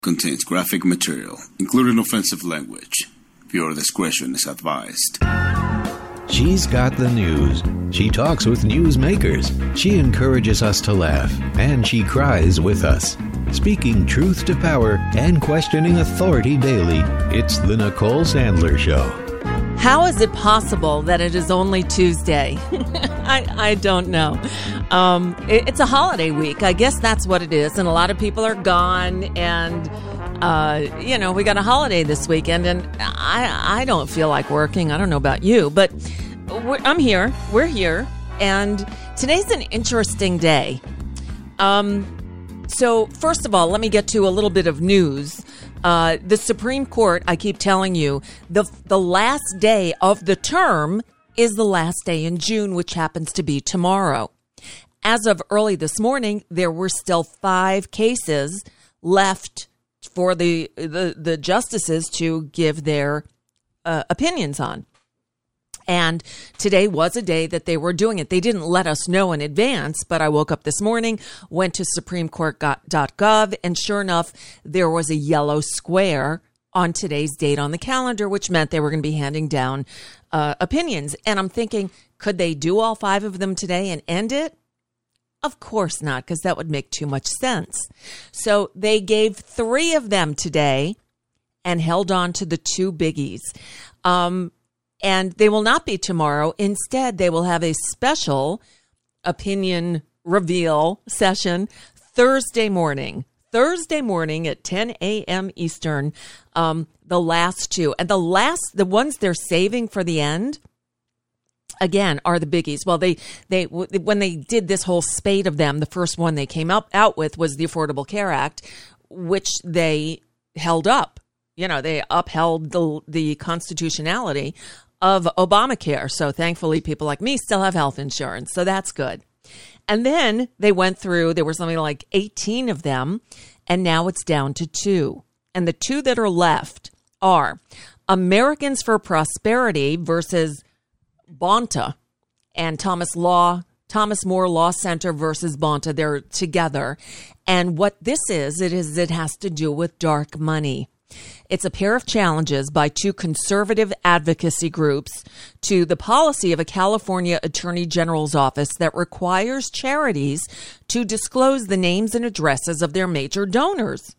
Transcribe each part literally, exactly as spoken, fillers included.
Contains graphic material, including offensive language. Viewer discretion is advised. She's got the news. She talks with newsmakers. She encourages us to laugh, and she cries with us. Speaking truth to power and questioning authority daily, it's the Nicole Sandler Show. How is it possible that it is only Tuesday? I, I don't know. Um, it, it's a holiday week. I guess that's what it is. And a lot of people are gone. And, uh, you know, we got a holiday this weekend. And I, I don't feel like working. I don't know about you. But we're, I'm here. We're here. And today's an interesting day. Um, so, first of all, let me get to a little bit of news. Uh, the Supreme Court, I keep telling you, the the last day of the term is the last day in June, which happens to be tomorrow. As of early this morning, there were still five cases left for the the, the justices to give their uh, opinions on. And today was a day that they were doing it. They didn't let us know in advance, but I woke up this morning, went to supreme court dot gov, and sure enough, there was a yellow square on today's date on the calendar, which meant they were going to be handing down uh, opinions. And I'm thinking, could they do all five of them today and end it? Of course not, because that would make too much sense. So they gave three of them today and held on to the two biggies. Um, And they will not be tomorrow. Instead, they will have a special opinion reveal session Thursday morning. Thursday morning at ten a.m. Eastern, um, the last two. And the last, the ones they're saving for the end, again, are the biggies. Well, they, they, when they did this whole spate of them, the first one they came up out with was the Affordable Care Act, which they held up. You know, they upheld the the constitutionality of Obamacare. So thankfully, people like me still have health insurance. So that's good. And then they went through, there were something like eighteen of them, and now it's down to two. And the two that are left are Americans for Prosperity versus Bonta, and Thomas Law, Thomas More Law Center versus Bonta. They're together. And what this is, it is, it has to do with dark money. It's a pair of challenges by two conservative advocacy groups to the policy of a California Attorney General's office that requires charities to disclose the names and addresses of their major donors.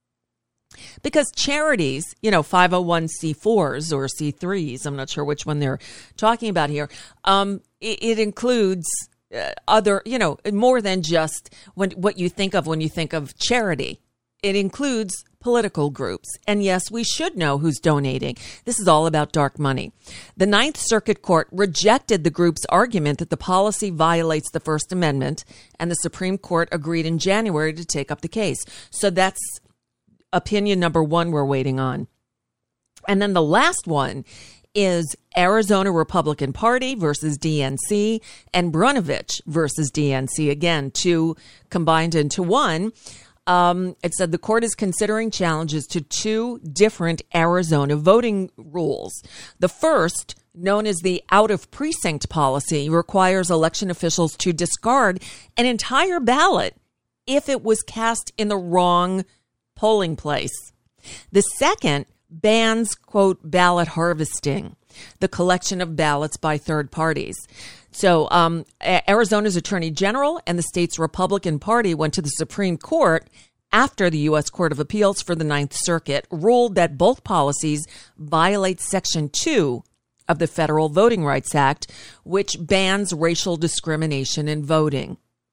Because charities, you know, five oh one c fours or c threes, I'm not sure which one they're talking about here, um, it, it includes uh, other, you know, more than just when, what you think of when you think of charity. It includes political groups. And yes, we should know who's donating. This is all about dark money. The Ninth Circuit Court rejected the group's argument that the policy violates the First Amendment, and the Supreme Court agreed in January to take up the case. So that's opinion number one we're waiting on. And then the last one is Arizona Republican Party versus D N C and Brnovich versus D N C. Again, two combined into one. Um, it said the court is considering challenges to two different Arizona voting rules. The first, known as the out-of-precinct policy, requires election officials to discard an entire ballot if it was cast in the wrong polling place. The second bans, quote, ballot harvesting, the collection of ballots by third parties. So um, Arizona's Attorney General and the state's Republican Party went to the Supreme Court after the U S Court of Appeals for the Ninth Circuit ruled that both policies violate Section two of the Federal Voting Rights Act, which bans racial discrimination in voting.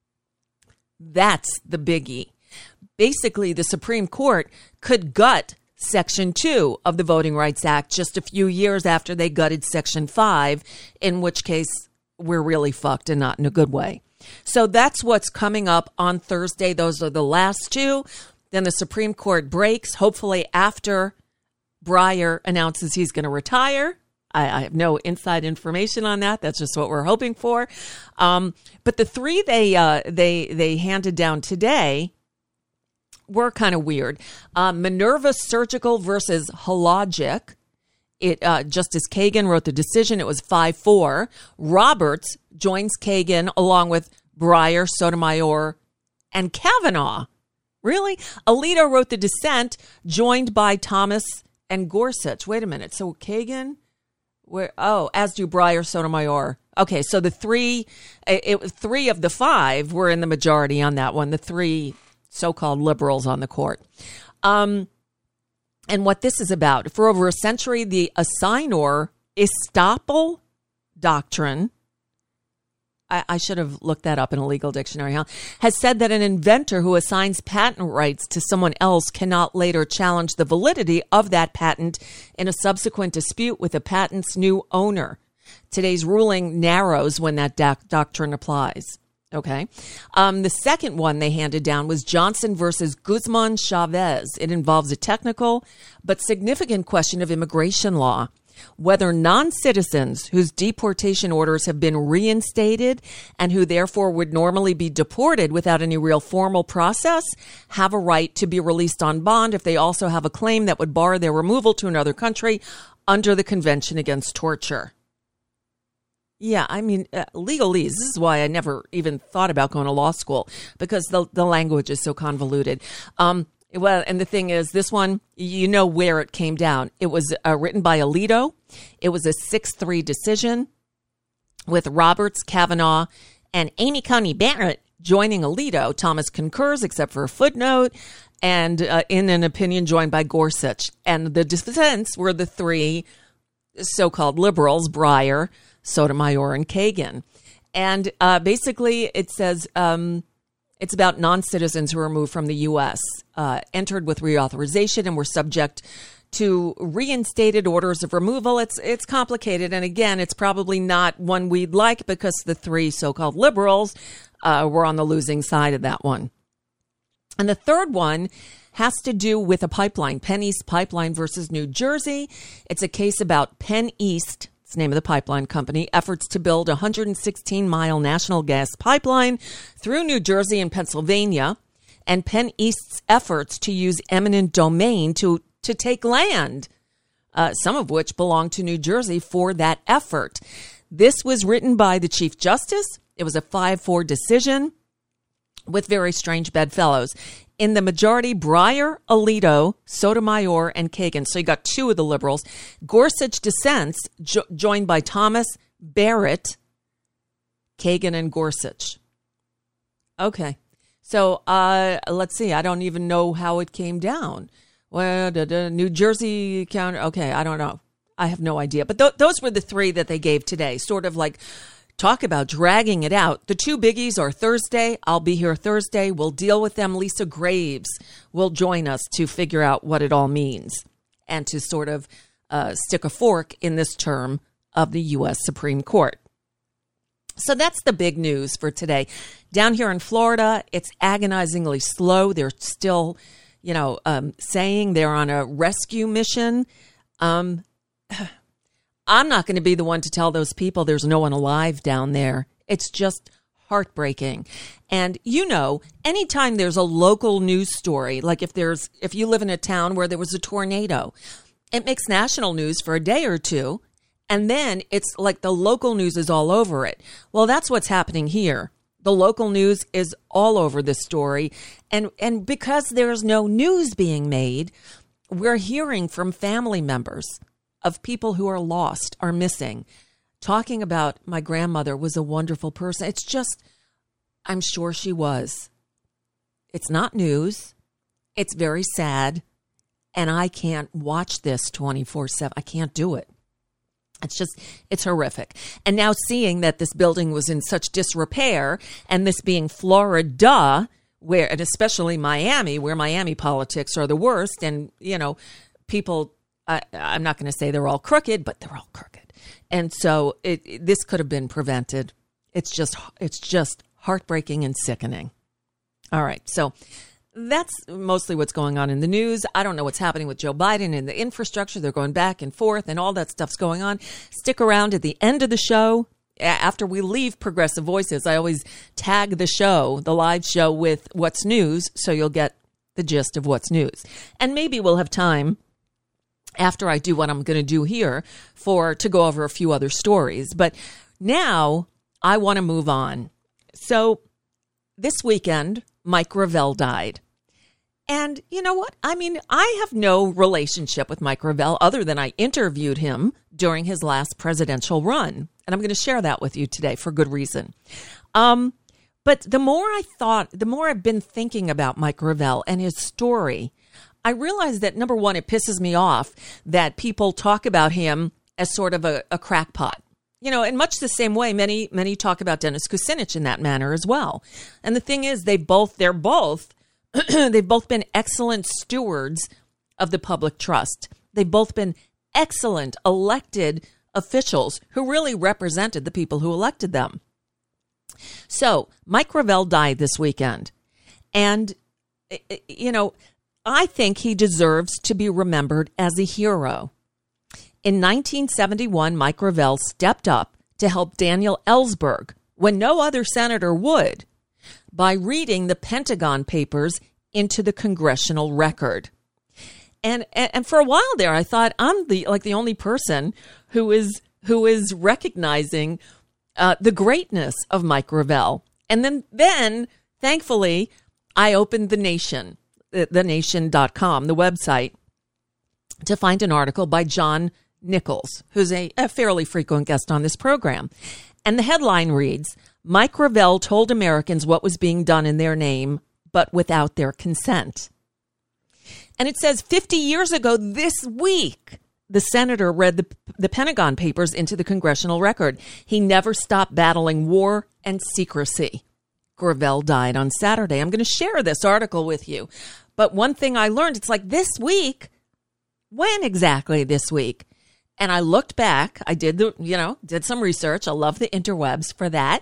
That's the biggie. Basically, the Supreme Court could gut Section two of the Voting Rights Act just a few years after they gutted Section five, in which case we're really fucked and not in a good way. So that's what's coming up on Thursday. Those are the last two. Then the Supreme Court breaks, hopefully after Breyer announces he's going to retire. I, I have no inside information on that. That's just what we're hoping for. Um, but the three they uh, they they handed down today were kind of weird. Uh, Minerva Surgical versus Hologic. It uh, Justice Kagan wrote the decision. It was five four. Roberts joins Kagan along with Breyer, Sotomayor, and Kavanaugh Really? Alito wrote the dissent, joined by Thomas and Gorsuch. Wait a minute. So Kagan, where? Oh, as do Breyer, Sotomayor. Okay, so the three, it, it, three of the five were in the majority on that one. The three so-called liberals on the court. Um, and what this is about, for over a century, the assignor estoppel doctrine, I, I should have looked that up in a legal dictionary, huh? Has said that an inventor who assigns patent rights to someone else cannot later challenge the validity of that patent in a subsequent dispute with the patent's new owner. Today's ruling narrows when that doc- doctrine applies. Okay. Um, the second one they handed down was Johnson versus Guzman Chavez. It involves a technical but significant question of immigration law, whether non-citizens whose deportation orders have been reinstated and who therefore would normally be deported without any real formal process have a right to be released on bond if they also have a claim that would bar their removal to another country under the Convention Against Torture. Yeah, I mean, uh, legalese, this is why I never even thought about going to law school, because the the language is so convoluted. Um, well, and the thing is, this one, you know where it came down. It was uh, written by Alito. It was a six three decision with Roberts, Kavanaugh, and Amy Coney Barrett joining Alito. Thomas concurs, except for a footnote, and uh, in an opinion joined by Gorsuch. And the dissents were the three so-called liberals, Breyer, Sotomayor, and Kagan. And uh, basically it says um, it's about non-citizens who were removed from the U S, uh, entered with reauthorization and were subject to reinstated orders of removal. It's it's complicated. And again, it's probably not one we'd like because the three so-called liberals uh, were on the losing side of that one. And the third one has to do with a pipeline, Penn East Pipeline versus New Jersey. It's a case about Penn East, it's the name of the pipeline company, efforts to build a one hundred sixteen mile national gas pipeline through New Jersey and Pennsylvania, and Penn East's efforts to use eminent domain to, to take land, uh, some of which belong to New Jersey for that effort. This was written by the Chief Justice. It was a five four decision with very strange bedfellows. In the majority, Breyer, Alito, Sotomayor, and Kagan. So you got two of the liberals. Gorsuch dissents, jo- joined by Thomas, Barrett, Kagan, and Gorsuch. Okay. So uh, let's see. I don't even know how it came down. Well, da, da, New Jersey county. Okay, I don't know. I have no idea. But th- those were the three that they gave today. Sort of like, talk about dragging it out. The two biggies are Thursday. I'll be here Thursday. We'll deal with them. Lisa Graves will join us to figure out what it all means and to sort of uh, stick a fork in this term of the U S Supreme Court. So that's the big news for today. Down here in Florida, it's agonizingly slow. They're still, you know, um, saying they're on a rescue mission. Um I'm not going to be the one to tell those people there's no one alive down there. It's just heartbreaking. And, you know, anytime there's a local news story, like if there's if you live in a town where there was a tornado, it makes national news for a day or two. And then it's like the local news is all over it. Well, that's what's happening here. The local news is all over this story. And, and because there's no news being made, we're hearing from family members of people who are lost, are missing, talking about my grandmother was a wonderful person. It's just, I'm sure she was. It's not news. It's very sad. And I can't watch this twenty-four seven. I can't do it. It's just, it's horrific. And now seeing that this building was in such disrepair, and this being Florida, where, and especially Miami, where Miami politics are the worst, and, you know, people, I, I'm not going to say they're all crooked, but they're all crooked. And so it, it, this could have been prevented. It's just, it's just heartbreaking and sickening. All right. So that's mostly what's going on in the news. I don't know what's happening with Joe Biden and the infrastructure. They're going back and forth and all that stuff's going on. Stick around at the end of the show. After we leave Progressive Voices, I always tag the show, the live show, with what's news, so you'll get the gist of what's news. And maybe we'll have time after I do what I'm going to do here for to go over a few other stories. But now I want to move on. So this weekend, Mike Gravel died. And you know what? I mean, I have no relationship with Mike Gravel other than I interviewed him during his last presidential run. And I'm going to share that with you today for good reason. Um, but the more I thought, the more I've been thinking about Mike Gravel and his story, I realized that, number one, it pisses me off that people talk about him as sort of a, a crackpot. You know, in much the same way, many, many talk about Dennis Kucinich in that manner as well. And the thing is, they both, they're both, they've both been excellent stewards of the public trust. They've both been excellent elected officials who really represented the people who elected them. So Mike Gravel died this weekend. And, you know, I think he deserves to be remembered as a hero. In nineteen seventy-one, Mike Gravel stepped up to help Daniel Ellsberg, when no other senator would, by reading the Pentagon Papers into the congressional record. And, and and for a while there, I thought I'm the like the only person who is who is recognizing uh, the greatness of Mike Gravel. And then then thankfully, I opened The Nation, the nation dot com, the website, to find an article by John Nichols, who's a, a fairly frequent guest on this program. And the headline reads, Mike Gravel told Americans what was being done in their name, but without their consent. And it says fifty years ago this week, the senator read the, the Pentagon Papers into the congressional record. He never stopped battling war and secrecy. Gravel died on Saturday. I'm going to share this article with you. But one thing I learned, it's like this week. When exactly this week? And I looked back. I did the, you know, did some research. I love the interwebs for that.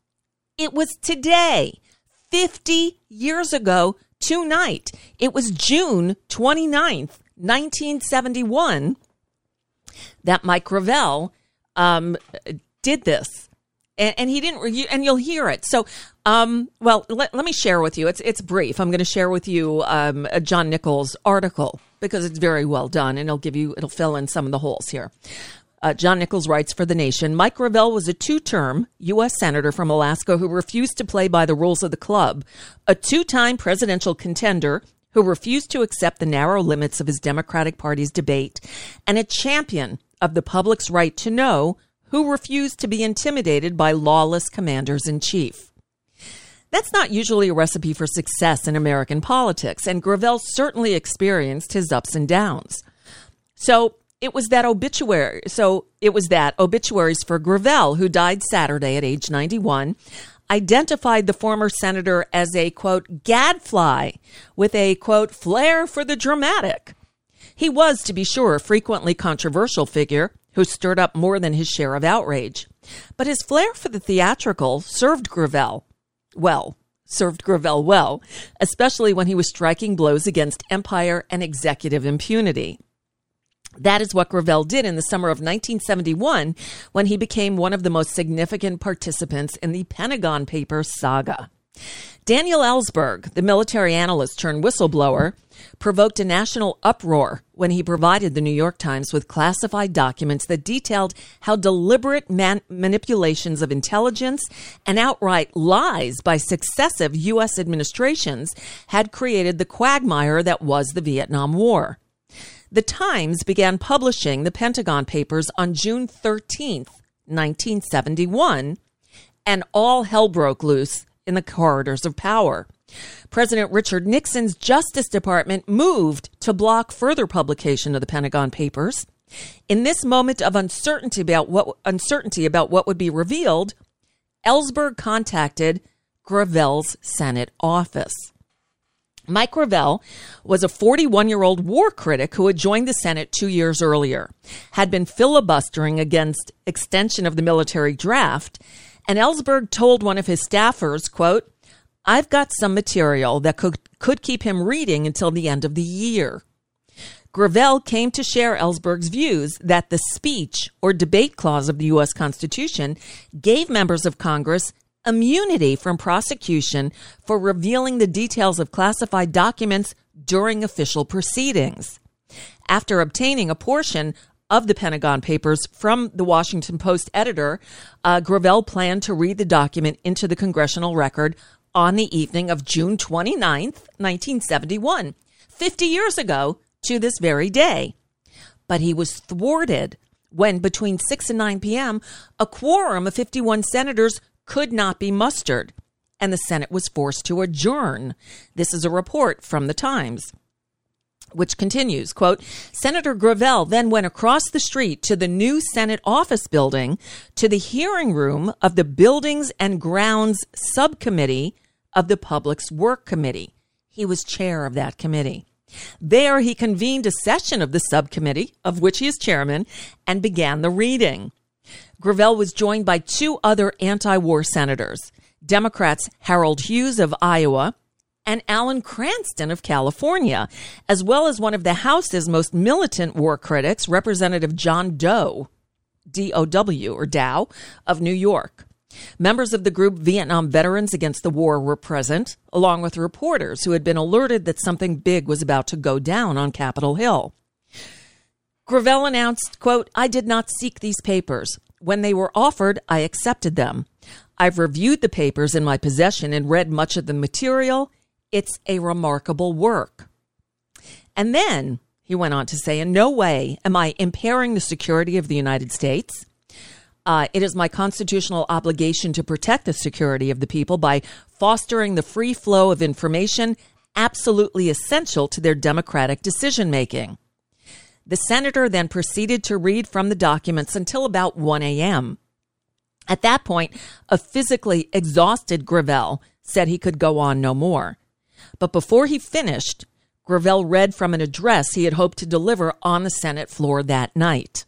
It was today, fifty years ago tonight. It was June twenty-ninth, nineteen seventy-one, that Mike Gravel um, did this. And, and he didn't, and you'll hear it. So, um, well, let, let me share with you. It's it's brief. I'm going to share with you um, a John Nichols article because it's very well done, and it'll give you, it'll fill in some of the holes here. Uh, John Nichols writes for The Nation, Mike Gravel was a two-term U S senator from Alaska who refused to play by the rules of the club, a two-time presidential contender who refused to accept the narrow limits of his Democratic Party's debate, and a champion of the public's right to know who refused to be intimidated by lawless commanders-in-chief. That's not usually a recipe for success in American politics, and Gravel certainly experienced his ups and downs. So it was that obituary. So it was that obituaries for Gravel, who died Saturday at age ninety-one, identified the former senator as a, quote, gadfly with a, quote, flair for the dramatic. He was, to be sure, a frequently controversial figure who stirred up more than his share of outrage. But his flair for the theatrical served Gravel well, served Gravel well, especially when he was striking blows against empire and executive impunity. That is what Gravel did in the summer of nineteen seventy-one when he became one of the most significant participants in the Pentagon Papers saga. Daniel Ellsberg, the military analyst turned whistleblower, provoked a national uproar when he provided the New York Times with classified documents that detailed how deliberate man- manipulations of intelligence and outright lies by successive U S administrations had created the quagmire that was the Vietnam War. The Times began publishing the Pentagon Papers on June thirteenth, nineteen seventy-one, and all hell broke loose in the corridors of power. President Richard Nixon's Justice Department moved to block further publication of the Pentagon Papers. In this moment of uncertainty about what uncertainty about what would be revealed, Ellsberg contacted Gravel's Senate office. Mike Gravel was a forty-one-year-old war critic who had joined the Senate two years earlier, had been filibustering against extension of the military draft, and Ellsberg told one of his staffers, quote, I've got some material that could, could keep him reading until the end of the year. Gravel came to share Ellsberg's views that the speech or debate clause of the U S Constitution gave members of Congress immunity from prosecution for revealing the details of classified documents during official proceedings. After obtaining a portion of the Pentagon Papers from the Washington Post editor, uh, Gravel planned to read the document into the congressional record on the evening of June twenty-ninth, nineteen seventy-one, fifty years ago to this very day. But he was thwarted when between six and nine p.m., a quorum of fifty-one senators could not be mustered, and the Senate was forced to adjourn. This is a report from the Times, which continues, quote, Senator Gravel then went across the street to the new Senate office building to the hearing room of the Buildings and Grounds Subcommittee of the Public Works Committee. He was chair of that committee. There he convened a session of the subcommittee, of which he is chairman, and began the reading. Gravel was joined by two other anti-war senators, Democrats Harold Hughes of Iowa and Alan Cranston of California, as well as one of the House's most militant war critics, Representative John Doe, D O W, or Dow, of New York. Members of the group Vietnam Veterans Against the War were present, along with reporters who had been alerted that something big was about to go down on Capitol Hill. Gravel announced, quote, I did not seek these papers. When they were offered, I accepted them. I've reviewed the papers in my possession and read much of the material. It's a remarkable work. And then he went on to say, in no way am I impairing the security of the United States. Uh, it is my constitutional obligation to protect the security of the people by fostering the free flow of information absolutely essential to their democratic decision-making. The senator then proceeded to read from the documents until about one a.m. At that point, a physically exhausted Gravel said he could go on no more. But before he finished, Gravel read from an address he had hoped to deliver on the Senate floor that night.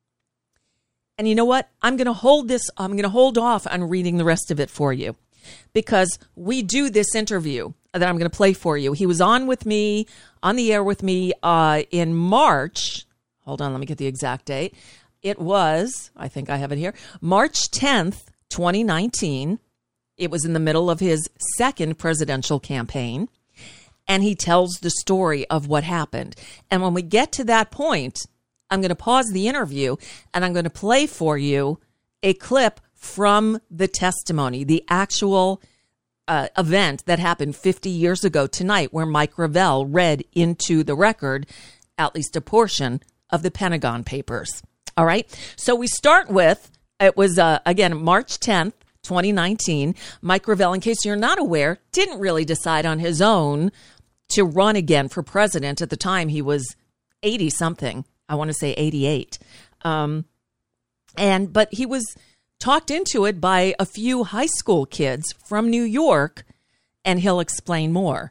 And you know what? I'm going to hold this, I'm going to hold off on reading the rest of it for you, because we do this interview that I'm going to play for you. He was on with me, on the air with me uh, in March. Hold on, let me get the exact date. It was, I think I have it here, March tenth, twenty nineteen. It was in the middle of his second presidential campaign, and he tells the story of what happened. And when we get to that point, I'm going to pause the interview, and I'm going to play for you a clip from the testimony, the actual uh, event that happened fifty years ago tonight, where Mike Gravel read into the record at least a portion of the Pentagon Papers. All right. So we start with, it was, uh, again, March tenth, twenty nineteen. Mike Gravel, in case you're not aware, didn't really decide on his own to run again for president. At the time, he was eighty-something. I want to say eighty-eight. Um, and but he was talked into it by a few high school kids from New York, and he'll explain more.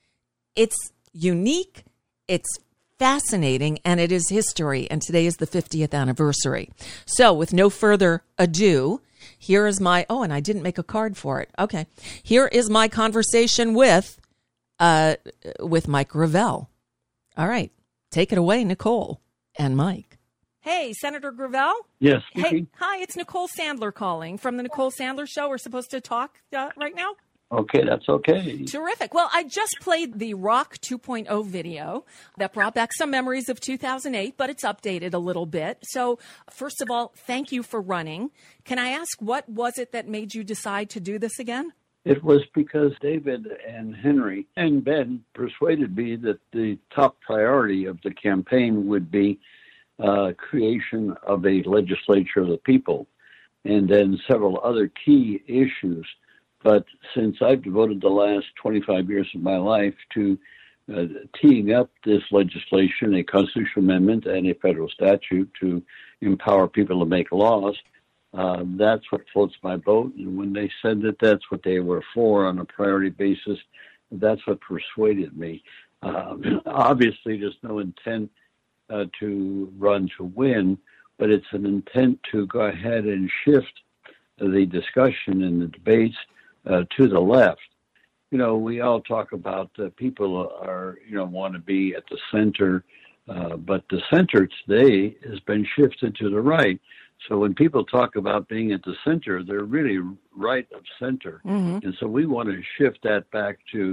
It's unique. It's fascinating, and it is history, and today is the fiftieth anniversary. So with no further ado, here is my, oh, and I didn't make a card for it. Okay. Here is my conversation with, uh, with Mike Gravel. All right. Take it away, Nicole and Mike. Hey, Senator Gravel? Yes. Hey, hi, it's Nicole Sandler calling from the Nicole Sandler Show. We're supposed to talk uh, right now? Okay, that's okay. Terrific. Well, I just played the Rock two point oh video that brought back some memories of two thousand eight, but it's updated a little bit. So, first of all, thank you for running. Can I ask, what was it that made you decide to do this again? It was because David and Henry and Ben persuaded me that the top priority of the campaign would be uh, creation of a legislature of the people, and then several other key issues. But since I've devoted the last twenty-five years of my life to uh, teeing up this legislation, a constitutional amendment and a federal statute to empower people to make laws, uh, that's what floats my boat. And when they said that that's what they were for on a priority basis, that's what persuaded me. Uh, obviously, there's no intent uh, to run to win, but it's an intent to go ahead and shift the discussion and the debates Uh, to the left. You know, we all talk about uh, people are, you know, want to be at the center, uh, but the center today has been shifted to the right. So when people talk about being at the center, they're really right of center. Mm-hmm. And so we want to shift that back to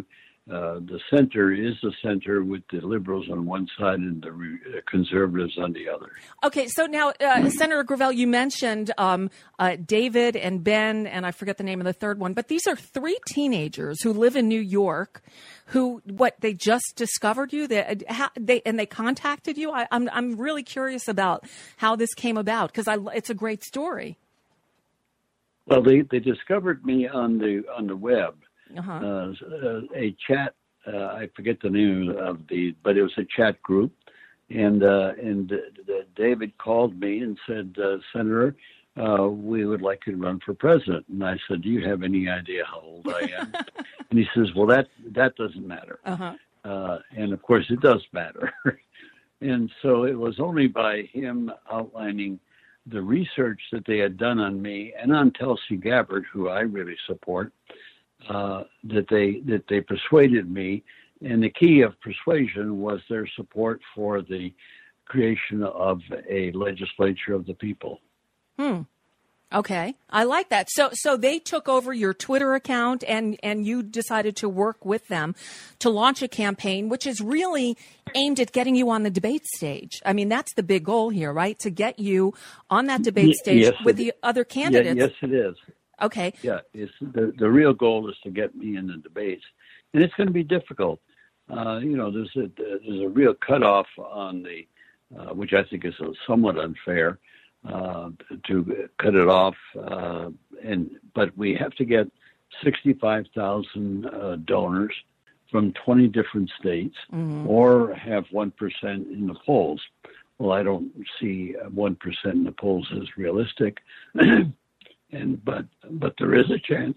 uh, the center is the center with the liberals on one side and the re- conservatives on the other. Okay, so now, uh, Senator Gravel, you mentioned um, uh, David and Ben, and I forget the name of the third one, but these are three teenagers who live in New York who, what, they just discovered you? They, how, they and they contacted you? I, I'm I'm really curious about how this came about, because it's a great story. Well, they, they discovered me on the on the web. Uh-huh. Uh, a chat, uh, I forget the name of the, but it was a chat group. And uh, and uh, David called me and said, uh, Senator, uh, we would like you to run for president. And I said, do you have any idea how old I am? And he says, well, that, that doesn't matter. Uh-huh. Uh, and, of course, it does matter. And so it was only by him outlining the research that they had done on me and on Tulsi Gabbard, who I really support, Uh, that they that they persuaded me, and the key of persuasion was their support for the creation of a legislature of the people. Hmm. Okay, I like that. So, so they took over your Twitter account, and and you decided to work with them to launch a campaign, which is really aimed at getting you on the debate stage. I mean, that's the big goal here, right? To get you on that debate stage yes, with the other candidates. Yeah, yes, it is. Okay. Yeah, it's the the real goal is to get me in the debates, and it's going to be difficult. Uh, you know, there's a there's a real cutoff on the, uh, which I think is somewhat unfair, uh, to cut it off. Uh, and but we have to get sixty-five thousand uh, donors from twenty different states, mm-hmm. or have one percent in the polls. Well, I don't see one percent in the polls as realistic. And but but there is a chance.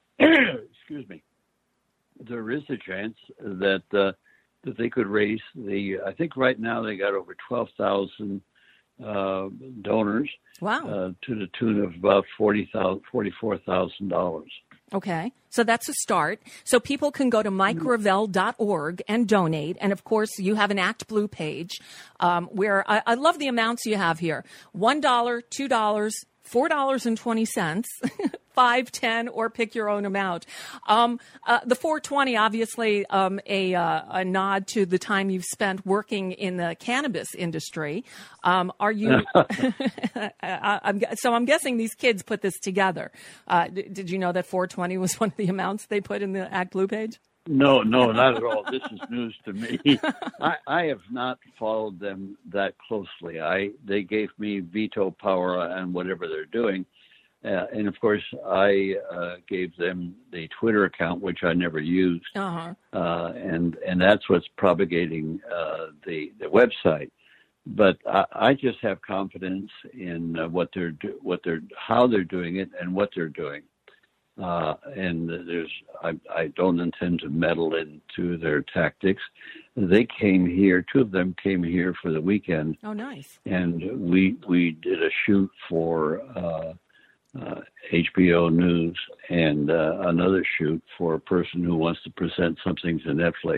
excuse me. There is a chance that uh, that they could raise the. I think right now they got over twelve thousand uh, donors. Wow. Uh, to the tune of about forty thousand, forty-four thousand dollars. Okay, so that's a start. So people can go to mike gravel dot org and donate. And, of course, you have an Act Blue page um, where I, I love the amounts you have here. one dollar, two dollars, four dollars and twenty cents, five, ten, or pick your own amount. Um, uh, the four twenty, obviously, um, a, uh, a nod to the time you've spent working in the cannabis industry. Um, are you? I, I'm, so I'm guessing these kids put this together. Uh, d- did you know that four twenty was one of the amounts they put in the Act Blue page? No, no, not at all. This is news to me. I, I have not followed them that closely. I they gave me veto power on whatever they're doing, uh, and of course, I uh, gave them the Twitter account, which I never used, uh-huh. uh, and and that's what's propagating uh, the the website. But I, I just have confidence in uh, what they're do, what they're how they're doing it and what they're doing. Uh, and there's, I, I don't intend to meddle into their tactics. They came here, two of them came here for the weekend. Oh, nice. And we, we did a shoot for, uh, uh, H B O News and, uh, another shoot for a person who wants to present something to Netflix.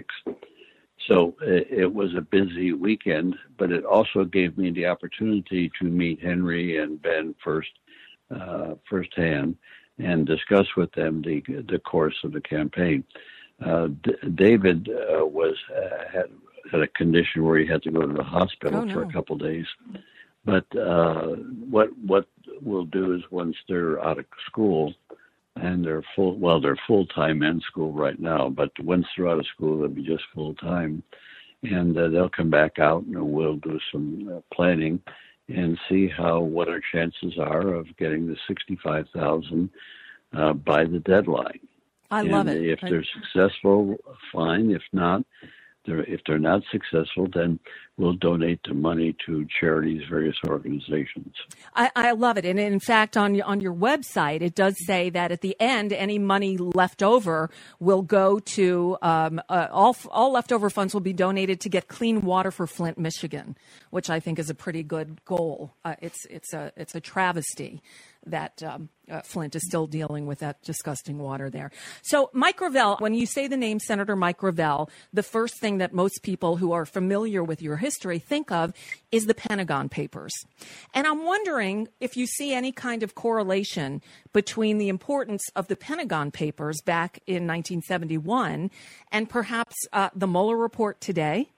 So it, it was a busy weekend, but it also gave me the opportunity to meet Henry and Ben first, uh, firsthand, and discuss with them the the course of the campaign. Uh, D- David uh, was uh, had, had a condition where he had to go to the hospital oh, no. for a couple of days. But uh, what what we'll do is once they're out of school and they're full, well, they're full time in school right now. But once they're out of school, they'll be just full time, and uh, they'll come back out and we'll do some uh, planning and see how what our chances are of getting the sixty-five thousand uh, by the deadline. I and love it. If they're successful, fine. If not, they're, if they're not successful, then we'll donate the money to charities, various organizations. I, I love it. And in fact, on, on your website, it does say that at the end, any money left over will go to, um, uh, all, all leftover funds will be donated to get clean water for Flint, Michigan, which I think is a pretty good goal. Uh, it's, it's a, it's a travesty that um, uh, Flint is still dealing with that disgusting water there. So Mike Gravel, when you say the name Senator Mike Gravel, the first thing that most people who are familiar with your history think of is the Pentagon Papers. And I'm wondering if you see any kind of correlation between the importance of the Pentagon Papers back in nineteen seventy-one and perhaps uh, the Mueller report today?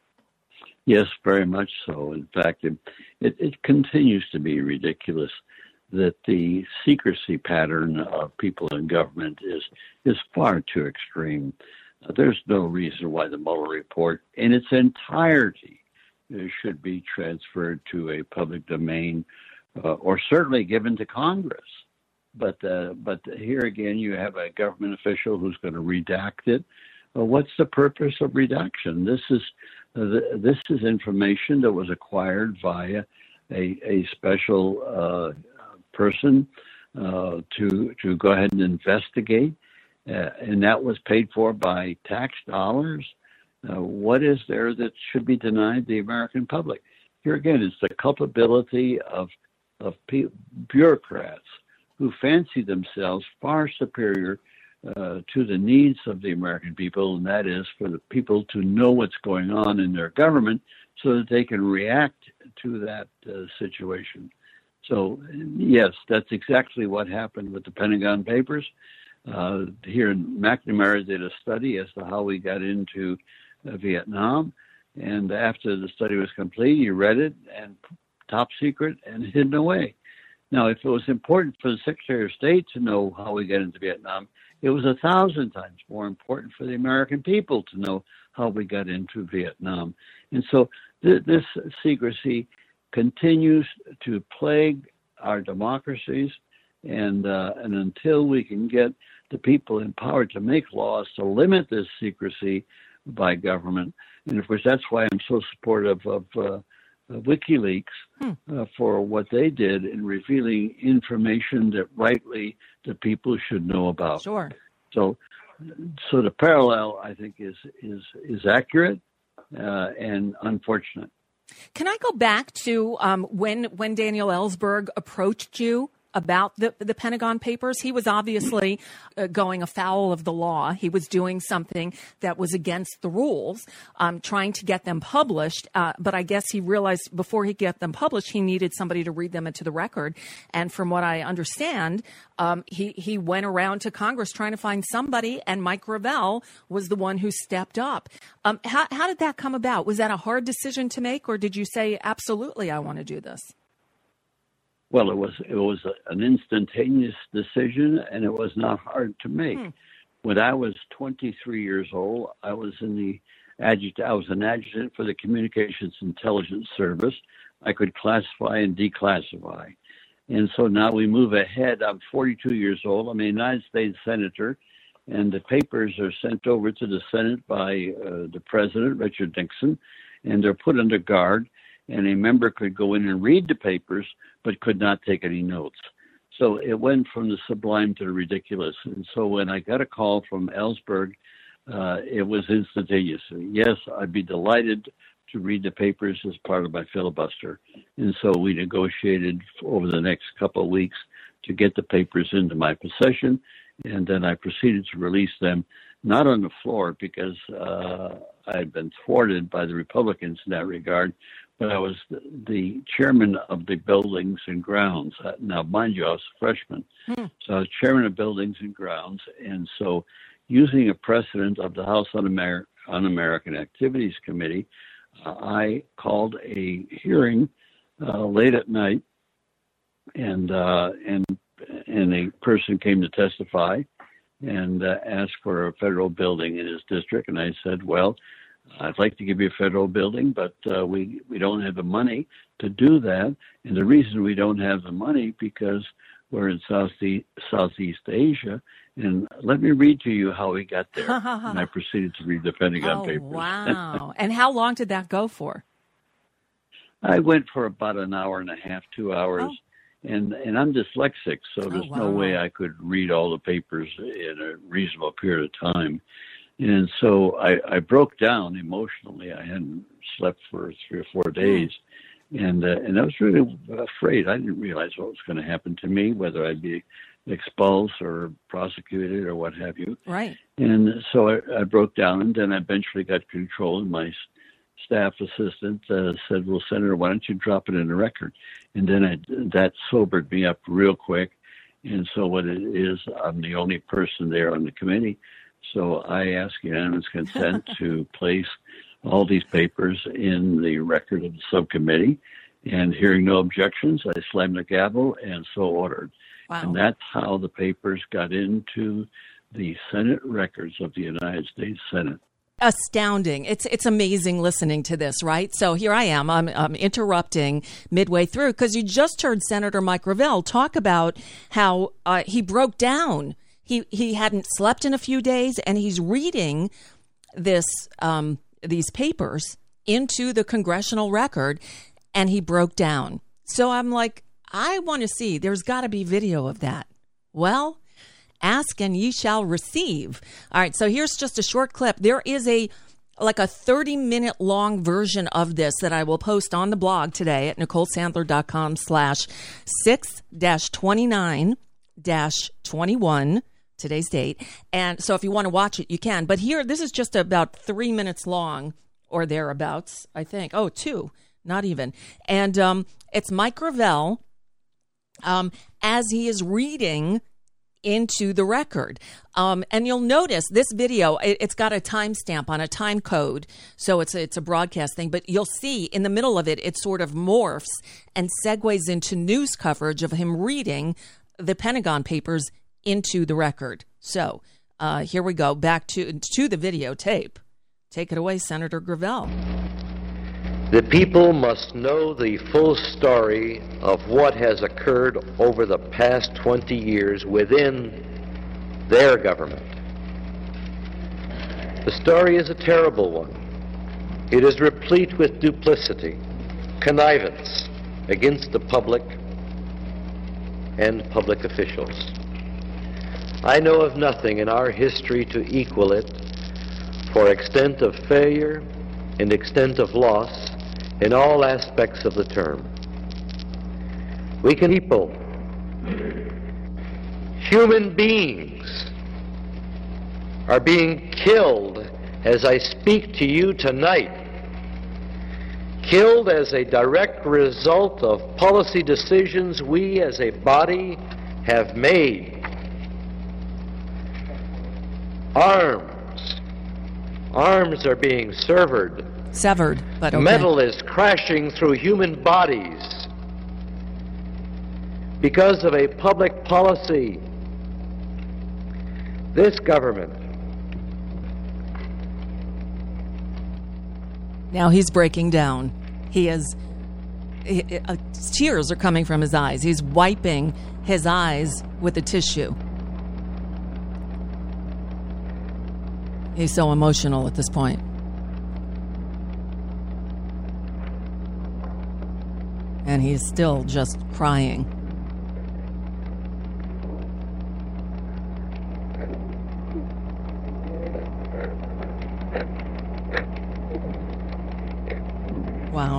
Yes, very much so. In fact, it, it, it continues to be ridiculous that the secrecy pattern of people in government is is far too extreme. Uh, there's no reason why the Mueller report in its entirety uh, should be transferred to a public domain uh, or certainly given to Congress. But uh, but here again, you have a government official who's going to redact it. Well, what's the purpose of redaction? This is uh, this is information that was acquired via a, a special uh, person uh, to to go ahead and investigate, uh, and that was paid for by tax dollars. Uh, what is there that should be denied the American public? Here again, it's the culpability of of pe- bureaucrats who fancy themselves far superior Uh, to the needs of the American people, and that is for the people to know what's going on in their government so that they can react to that uh, situation. So, yes, that's exactly what happened with the Pentagon Papers. Uh, here, McNamara did a study as to how we got into uh, Vietnam, and after the study was complete, he read it, and top secret, and hidden away. Now, if it was important for the Secretary of State to know how we got into Vietnam, it was a thousand times more important for the American people to know how we got into Vietnam. And so th- this secrecy continues to plague our democracies. And, uh, and until we can get the people empowered to make laws to limit this secrecy by government, and of course, that's why I'm so supportive of uh, Uh, WikiLeaks hmm. uh, for what they did in revealing information that rightly the people should know about. Sure. So, so the parallel, I think, is is is accurate uh, and unfortunate. Can I go back to um, when when Daniel Ellsberg approached you about the, the Pentagon Papers? He was obviously uh, going afoul of the law. He was doing something that was against the rules, um, trying to get them published. Uh, but I guess he realized before he get them published, he needed somebody to read them into the record. And from what I understand, um, he, he went around to Congress trying to find somebody, and Mike Gravel was the one who stepped up. Um, how, how did that come about? Was that a hard decision to make, or did you say, absolutely, I want to do this? Well, it was it was a, an instantaneous decision, and it was not hard to make. Hmm. When I was twenty-three years old, I was in the adjutant. I was an adjutant for the Communications Intelligence Service. I could classify and declassify, and so now we move ahead. I'm forty-two years old. I'm a United States senator, and the papers are sent over to the Senate by uh, the president, Richard Nixon, and they're put under guard. And a member could go in and read the papers, but could not take any notes. So it went from the sublime to the ridiculous. And so when I got a call from Ellsberg, uh, it was instantaneous. Yes, I'd be delighted to read the papers as part of my filibuster. And so we negotiated over the next couple of weeks to get the papers into my possession. And then I proceeded to release them, not on the floor because uh, I had been thwarted by the Republicans in that regard, but I was the, the chairman of the Buildings and Grounds. Now, mind you, I was a freshman. Hmm. So I was chairman of Buildings and Grounds. And so using a precedent of the House Un-Amer- Un-American Activities Committee, uh, I called a hearing uh, late at night, and, uh, and, and a person came to testify and uh, asked for a federal building in his district. And I said, well, I'd like to give you a federal building, but uh, we, we don't have the money to do that. And the reason we don't have the money because we're in Southeast, Southeast Asia. And let me read to you how we got there. And I proceeded to read the Pentagon oh, Papers. Wow. And how long did that go for? I went for about an hour and a half, two hours. Oh. And and I'm dyslexic, so there's oh, wow. no way I could read all the papers in a reasonable period of time. And so I, I broke down emotionally. I hadn't slept for three or four days. And uh, and I was really afraid. I didn't realize what was going to happen to me, whether I'd be expelled or prosecuted or what have you. Right. And so I, I broke down, and then I eventually got control. And my staff assistant uh, said, "Well, Senator, why don't you drop it in the record?" And then I, that sobered me up real quick. And so what it is, I'm the only person there on the committee. So I ask unanimous consent to place all these papers in the record of the subcommittee. And hearing no objections, I slammed the gavel and so ordered. Wow. And that's how the papers got into the Senate records of the United States Senate. Astounding. It's it's amazing listening to this, right? So here I am. I'm, I'm interrupting midway through because you just heard Senator Mike Gravel talk about how uh, he broke down. He he hadn't slept in a few days, and he's reading this um, these papers into the congressional record, and he broke down. So I'm like, I want to see. There's got to be video of that. Well, ask and ye shall receive. All right, so here's just a short clip. There is a like a thirty minute long version of this that I will post on the blog today at NicoleSandler.com slash six dash twenty-nine dash twenty-one, today's date. And so if you want to watch it, you can. But here, this is just about three minutes long or thereabouts, I think. Oh, two, not even. And um, it's Mike Gravel um, as he is reading into the record. Um, and you'll notice this video, it, it's got a timestamp on a time code. So it's a, it's a broadcast thing, but you'll see in the middle of it, it sort of morphs and segues into news coverage of him reading the Pentagon Papers into the record. So uh, here we go back to, to the videotape. Take it away, Senator Gravel. The people must know the full story of what has occurred over the past twenty years within their government. The story is a terrible one. It is replete with duplicity, connivance against the public and public officials. I know of nothing in our history to equal it for extent of failure and extent of loss in all aspects of the term. We can people, human beings, are being killed as I speak to you tonight, killed as a direct result of policy decisions we as a body have made. Arms, arms are being severed. Severed, but okay. Metal is crashing through human bodies because of a public policy. This government. Now he's breaking down. He is, he, uh, tears are coming from his eyes. He's wiping his eyes with a tissue. He's so emotional at this point. And he's still just crying. Wow.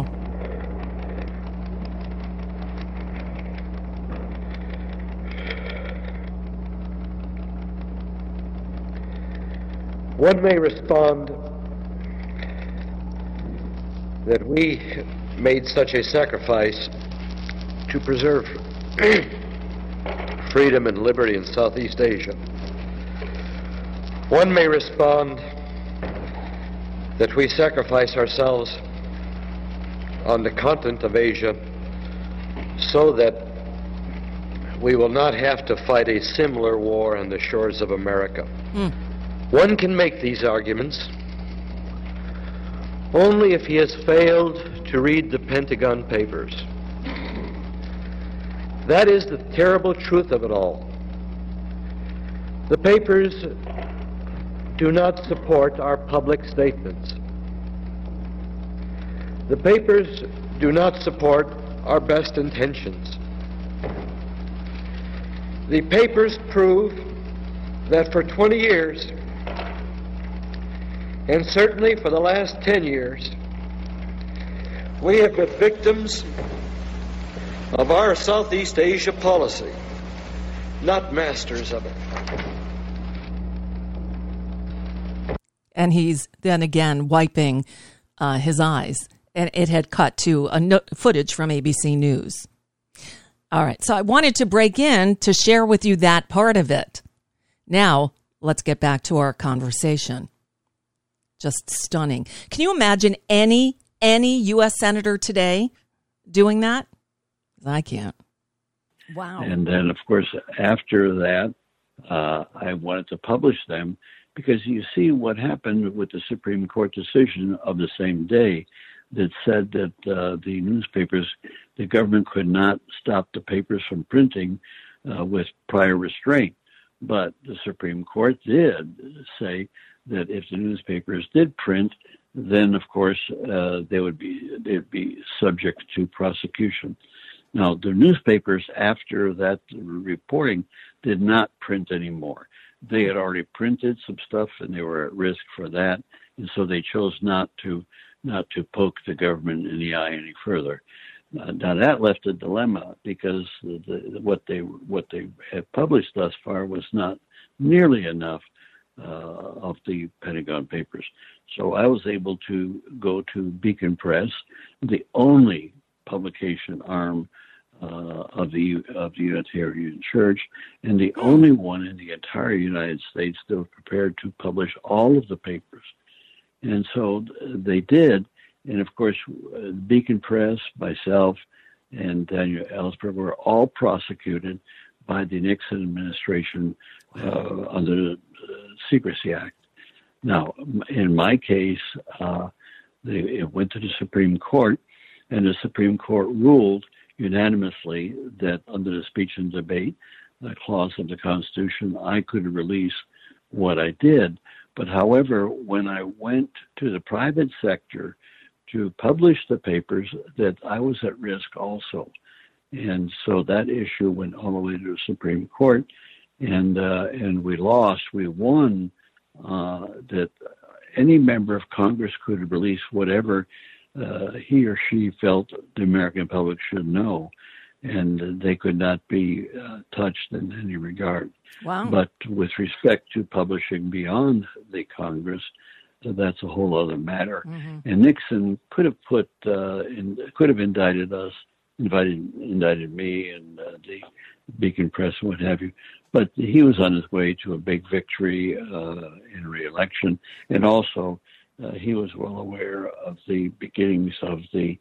One may respond that we made such a sacrifice to preserve freedom and liberty in Southeast Asia. One may respond that we sacrifice ourselves on the continent of Asia so that we will not have to fight a similar war on the shores of America. Mm. One can make these arguments only if he has failed to read the Pentagon Papers. That is the terrible truth of it all. The papers do not support our public statements. The papers do not support our best intentions. The papers prove that for twenty years, and certainly for the last ten years, We have been victims of our Southeast Asia policy, not masters of it. And he's then again wiping uh, his eyes. And it had cut to a no- footage from A B C News. All right, so I wanted to break in to share with you that part of it. Now, let's get back to our conversation. Just stunning. Can you imagine any any U S senator today doing that? I can't. Wow. And then, of course, after that, uh, I wanted to publish them because you see what happened with the Supreme Court decision of the same day that said that uh, the newspapers, the government could not stop the papers from printing uh, with prior restraint. But the Supreme Court did say that if the newspapers did print, then of course uh, they would be they'd be subject to prosecution. Now the newspapers after that reporting did not print anymore. They had already printed some stuff and they were at risk for that, and so they chose not to not to poke the government in the eye any further. Uh, now that left a dilemma because the, the, what they what they had published thus far was not nearly enough uh, of the Pentagon Papers. So I was able to go to Beacon Press, the only publication arm uh, of the of the Unitarian Church, and the only one in the entire United States that was prepared to publish all of the papers. And so they did. And of course, Beacon Press, myself, and Daniel Ellsberg were all prosecuted by the Nixon administration uh, under the Secrecy Act. Now, in my case, uh, they, it went to the Supreme Court, and the Supreme Court ruled unanimously that under the speech and debate the clause of the Constitution, I could release what I did. But however, when I went to the private sector to publish the papers, that I was at risk also. And so that issue went all the way to the Supreme Court, and uh, and we lost. We won uh, that any member of Congress could release whatever uh, he or she felt the American public should know, and they could not be uh, touched in any regard. Wow. But with respect to publishing beyond the Congress, that's a whole other matter. Mm-hmm. And Nixon could have put, uh, in, could have indicted us, invited, indicted me and uh, the Beacon Press and what have you. But he was on his way to a big victory uh, in re-election, and also uh, he was well aware of the beginnings of the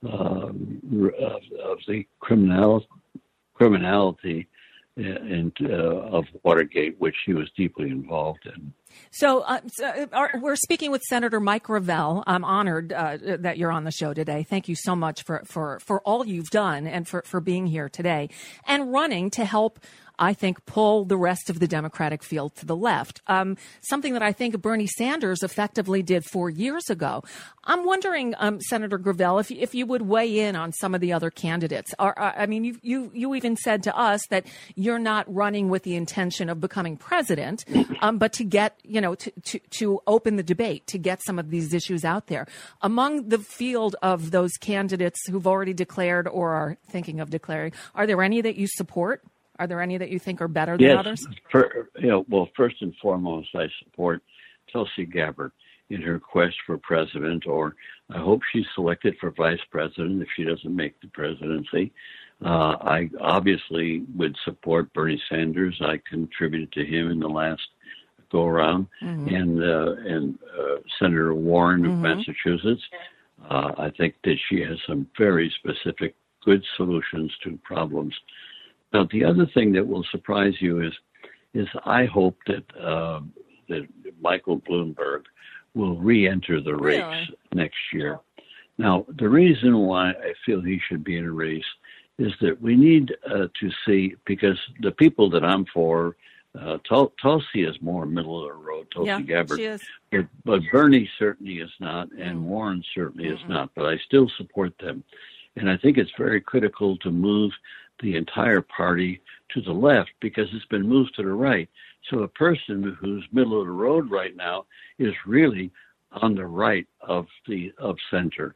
um, of, of the criminal criminality and uh, of Watergate, which he was deeply involved in. So, uh, so our, we're speaking with Senator Mike Gravel. I'm honored uh, that you're on the show today. Thank you so much for, for, for all you've done and for, for being here today and running to help, I think, pull the rest of the Democratic field to the left. Um, something that I think Bernie Sanders effectively did four years ago. I'm wondering, um, Senator Gravel, if, if you would weigh in on some of the other candidates. Or, uh, I mean, you, you you even said to us that you're not running with the intention of becoming president, um, but to get, you know, to, to, to open the debate, to get some of these issues out there. Among the field of those candidates who've already declared or are thinking of declaring, are there any that you support? Are there any that you think are better than yes, others? For, you know, well, first and foremost, I support Tulsi Gabbard in her quest for president, or I hope she's selected for vice president if she doesn't make the presidency. Uh, I obviously would support Bernie Sanders. I contributed to him in the last go around, mm-hmm. and uh, and uh, Senator Warren of mm-hmm. Massachusetts. Uh, I think that she has some very specific, good solutions to problems. Now, the other thing that will surprise you is, is I hope that uh, that Michael Bloomberg will re-enter the race really? next year. Now, the reason why I feel he should be in a race is that we need uh, to see, because the people that I'm for, uh, Tul- Tulsi is more middle of the road, Tulsi yeah, Gabbard, she is. But, but Bernie certainly is not, and Warren certainly mm-hmm. is not, but I still support them. And I think it's very critical to move the entire party to the left because it's been moved to the right. So a person who's middle of the road right now is really on the right of the of center.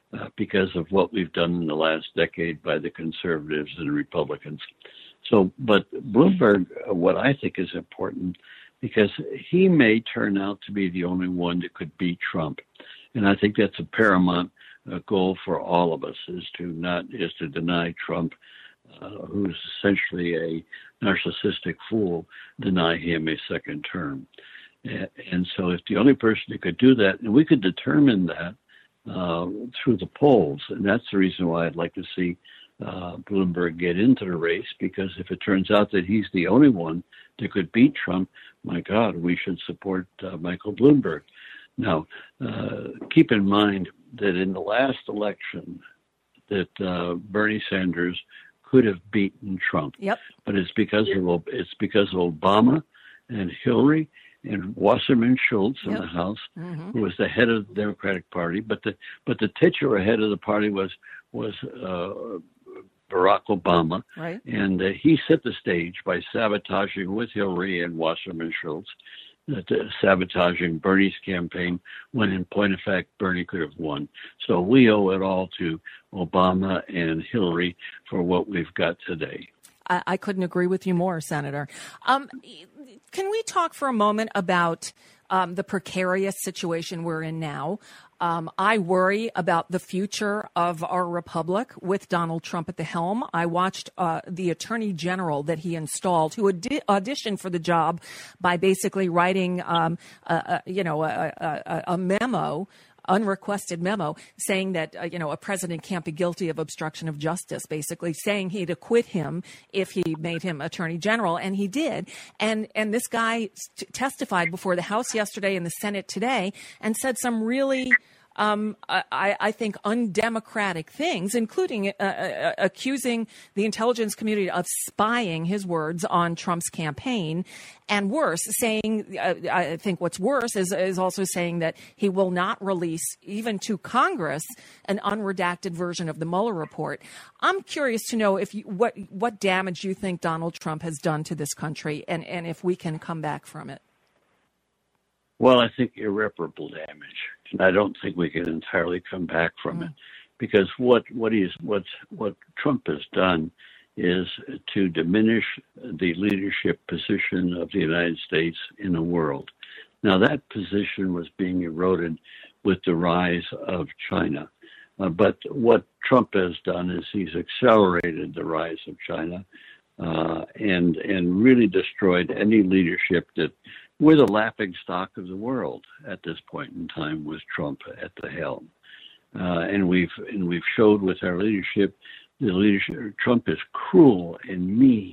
uh, because of what we've done in the last decade by the conservatives and Republicans. So, but Bloomberg, uh, what I think is important, because he may turn out to be the only one that could beat Trump. And I think that's a paramount uh, goal for all of us, is to not, is to deny Trump, uh, who's essentially a narcissistic fool, deny him a second term. And so if the only person who could do that, and we could determine that uh, through the polls, and that's the reason why I'd like to see uh, Bloomberg get into the race, because if it turns out that he's the only one that could beat Trump, my God, we should support uh, Michael Bloomberg. Now, uh, keep in mind that in the last election that uh, Bernie Sanders could have beaten Trump. Yep. But it's because of it's because of Obama and Hillary and Wasserman Schultz in yep. the House, mm-hmm. who was the head of the Democratic Party. But the but the titular head of the party was was uh, Barack Obama, right. and uh, he set the stage by sabotaging with Hillary and Wasserman Schultz, uh, sabotaging Bernie's campaign, when in point of fact Bernie could have won. So we owe it all to Obama and Hillary for what we've got today. I, I couldn't agree with you more, Senator. Um, can we talk for a moment about um, the precarious situation we're in now? Um, I worry about the future of our republic with Donald Trump at the helm. I watched uh, the attorney general that he installed, who audi- auditioned for the job by basically writing, um, a, a, you know, a, a, a memo, unrequested memo, saying that, uh, you know, a president can't be guilty of obstruction of justice, basically saying he'd acquit him if he made him attorney general. And he did. And and this guy t- testified before the House yesterday and the Senate today and said some really, um, I, I think, undemocratic things, including uh, uh, accusing the intelligence community of spying, his words, on Trump's campaign. And worse, saying, uh, I think what's worse is, is also saying that he will not release, even to Congress, an unredacted version of the Mueller report. I'm curious to know if you, what what damage you think Donald Trump has done to this country, and, and if we can come back from it. Well, I think irreparable damage, and I don't think we can entirely come back from mm. it, because what what he's what what Trump has done is to diminish the leadership position of the United States in the world. Now, that position was being eroded with the rise of China. Uh, but what Trump has done is he's accelerated the rise of China uh, and and really destroyed any leadership that we're the laughing stock of the world at this point in time with Trump at the helm. Uh, and we've and we've showed with our leadership, the leadership, Trump is cruel and mean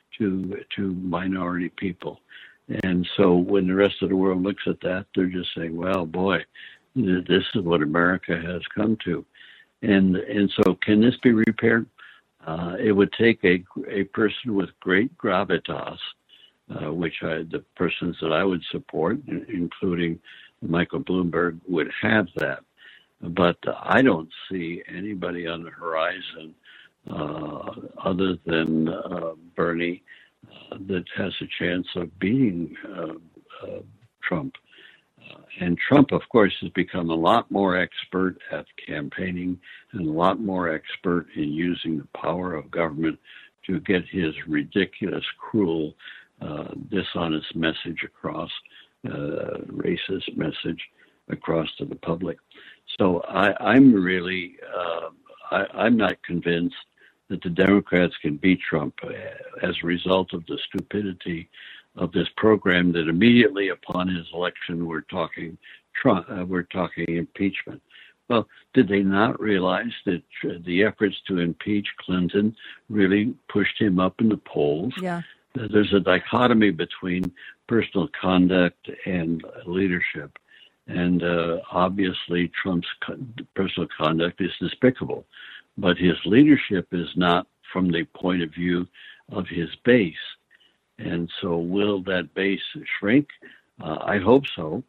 to to minority people. And so when the rest of the world looks at that, they're just saying, well, boy, this is what America has come to. And and so can this be repaired? Uh, it would take a, a person with great gravitas, uh, which I, the persons that I would support, including Michael Bloomberg, would have that. But I don't see anybody on the horizon uh, other than uh, Bernie uh, that has a chance of beating uh, uh, Trump. Uh, and Trump, of course, has become a lot more expert at campaigning and a lot more expert in using the power of government to get his ridiculous, cruel, uh, dishonest message across, uh, racist message across to the public. So I, I'm really, uh, I, I'm not convinced that the Democrats can beat Trump as a result of the stupidity of this program that immediately upon his election we're talking Trump, uh, we're talking impeachment. Well, did they not realize that the efforts to impeach Clinton really pushed him up in the polls? Yeah. There's a dichotomy between personal conduct and leadership. And uh, obviously, Trump's personal conduct is despicable, but his leadership is not from the point of view of his base. And so will that base shrink? Uh, I hope so.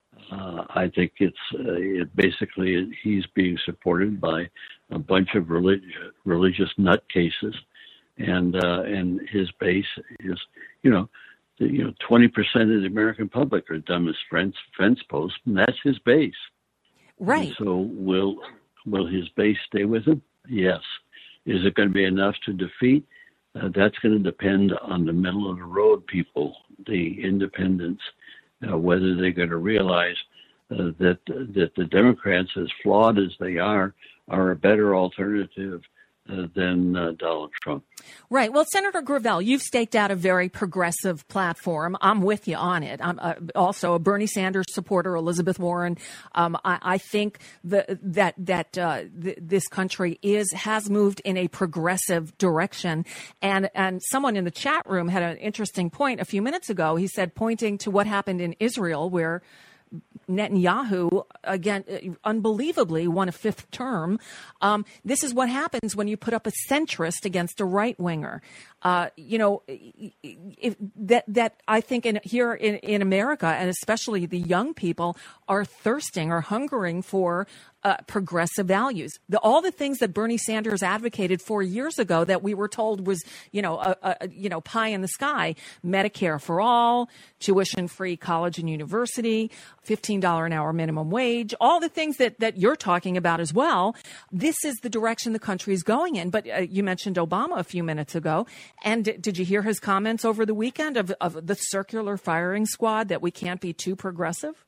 Uh, I think it's uh, it basically he's being supported by a bunch of religious religious nutcases, and uh, and his base is, you know, the, you know, twenty percent of the American public are dumb as fence fence posts, and that's his base. Right. And so will Will his base stay with him? Yes. Is it going to be enough to defeat? Uh, that's going to depend on the middle of the road people, the independents, uh, whether they're going to realize uh, that that the Democrats, as flawed as they are, are a better alternative Uh, than uh, Donald Trump. Right. Well, Senator Gravel, you've staked out a very progressive platform. I'm with you on it. I'm uh, also a Bernie Sanders supporter, Elizabeth Warren. Um, I, I think the, that that uh, th- this country is has moved in a progressive direction. And and someone in the chat room had an interesting point a few minutes ago. He said, pointing to what happened in Israel, where Netanyahu, again, unbelievably won a fifth term. Um, this is what happens when you put up a centrist against a right-winger. Uh, you know, if, that that I think in, here in, in America, and especially the young people, are thirsting or hungering for uh, progressive values. The, all the things that Bernie Sanders advocated for years ago that we were told was, you know, a, a, you know, pie in the sky: Medicare for all, tuition-free college and university, fifteen dollars an hour minimum wage, all the things that, that you're talking about as well. This is the direction the country is going in. But uh, you mentioned Obama a few minutes ago. And d- did you hear his comments over the weekend of, of the circular firing squad, that we can't be too progressive?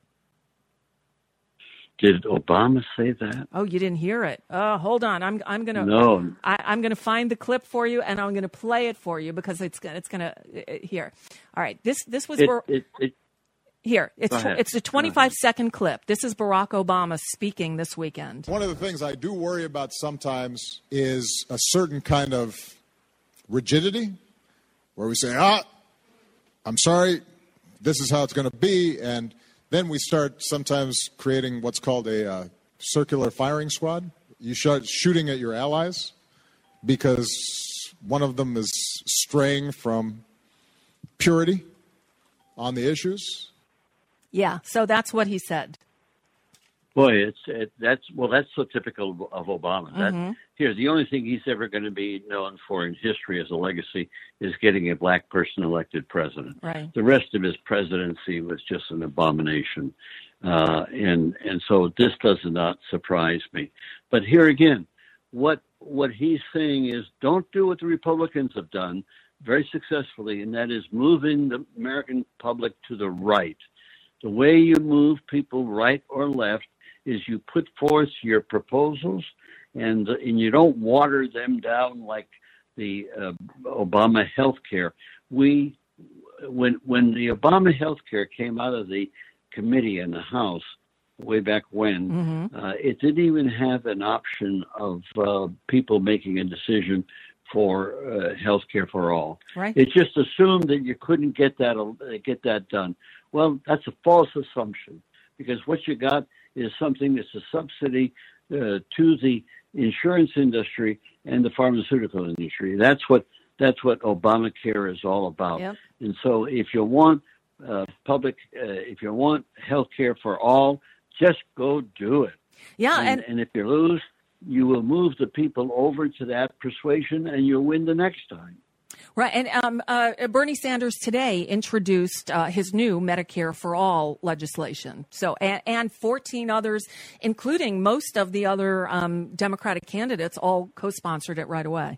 Did Obama say that? Oh, you didn't hear it. Oh, hold on. I'm I'm gonna no. I, I'm gonna find the clip for you, and I'm gonna play it for you because it's gonna it's gonna uh, here. All right. This this was it, Bar- it, it, here. It's tw- it's a twenty-five second clip. This is Barack Obama speaking this weekend. One of the things I do worry about sometimes is a certain kind of rigidity, where we say, ah, I'm sorry, this is how it's going to be, and then we start sometimes creating what's called a uh, circular firing squad. You start shooting at your allies because one of them is straying from purity on the issues. Yeah, so that's what he said. Boy, it's it, that's well, that's so typical of Obama. That Mm-hmm. here, the only thing he's ever going to be known for in history as a legacy is getting a black person elected president. Right. The rest of his presidency was just an abomination, uh, and and so this does not surprise me. But here again, what what he's saying is, don't do what the Republicans have done very successfully, and that is moving the American public to the right. The way you move people right or left is you put forth your proposals, and and you don't water them down like the uh, Obama health care. We, when when the Obama health care came out of the committee in the House way back when, Mm-hmm. uh, it didn't even have an option of uh, people making a decision for uh, health care for all. Right. It just assumed that you couldn't get that uh, get that done. Well, that's a false assumption, because what you got is something that's a subsidy uh, to the insurance industry and the pharmaceutical industry. That's what that's what Obamacare is all about. Yep. And so, if you want uh, public, uh, if you want health care for all, just go do it. Yeah, and, and, and if you lose, you will move the people over to that persuasion, and you'll win the next time. right. And um, uh, Bernie Sanders today introduced uh, his new Medicare for All legislation. So, and, and fourteen others, including most of the other um, Democratic candidates, all co-sponsored it right away.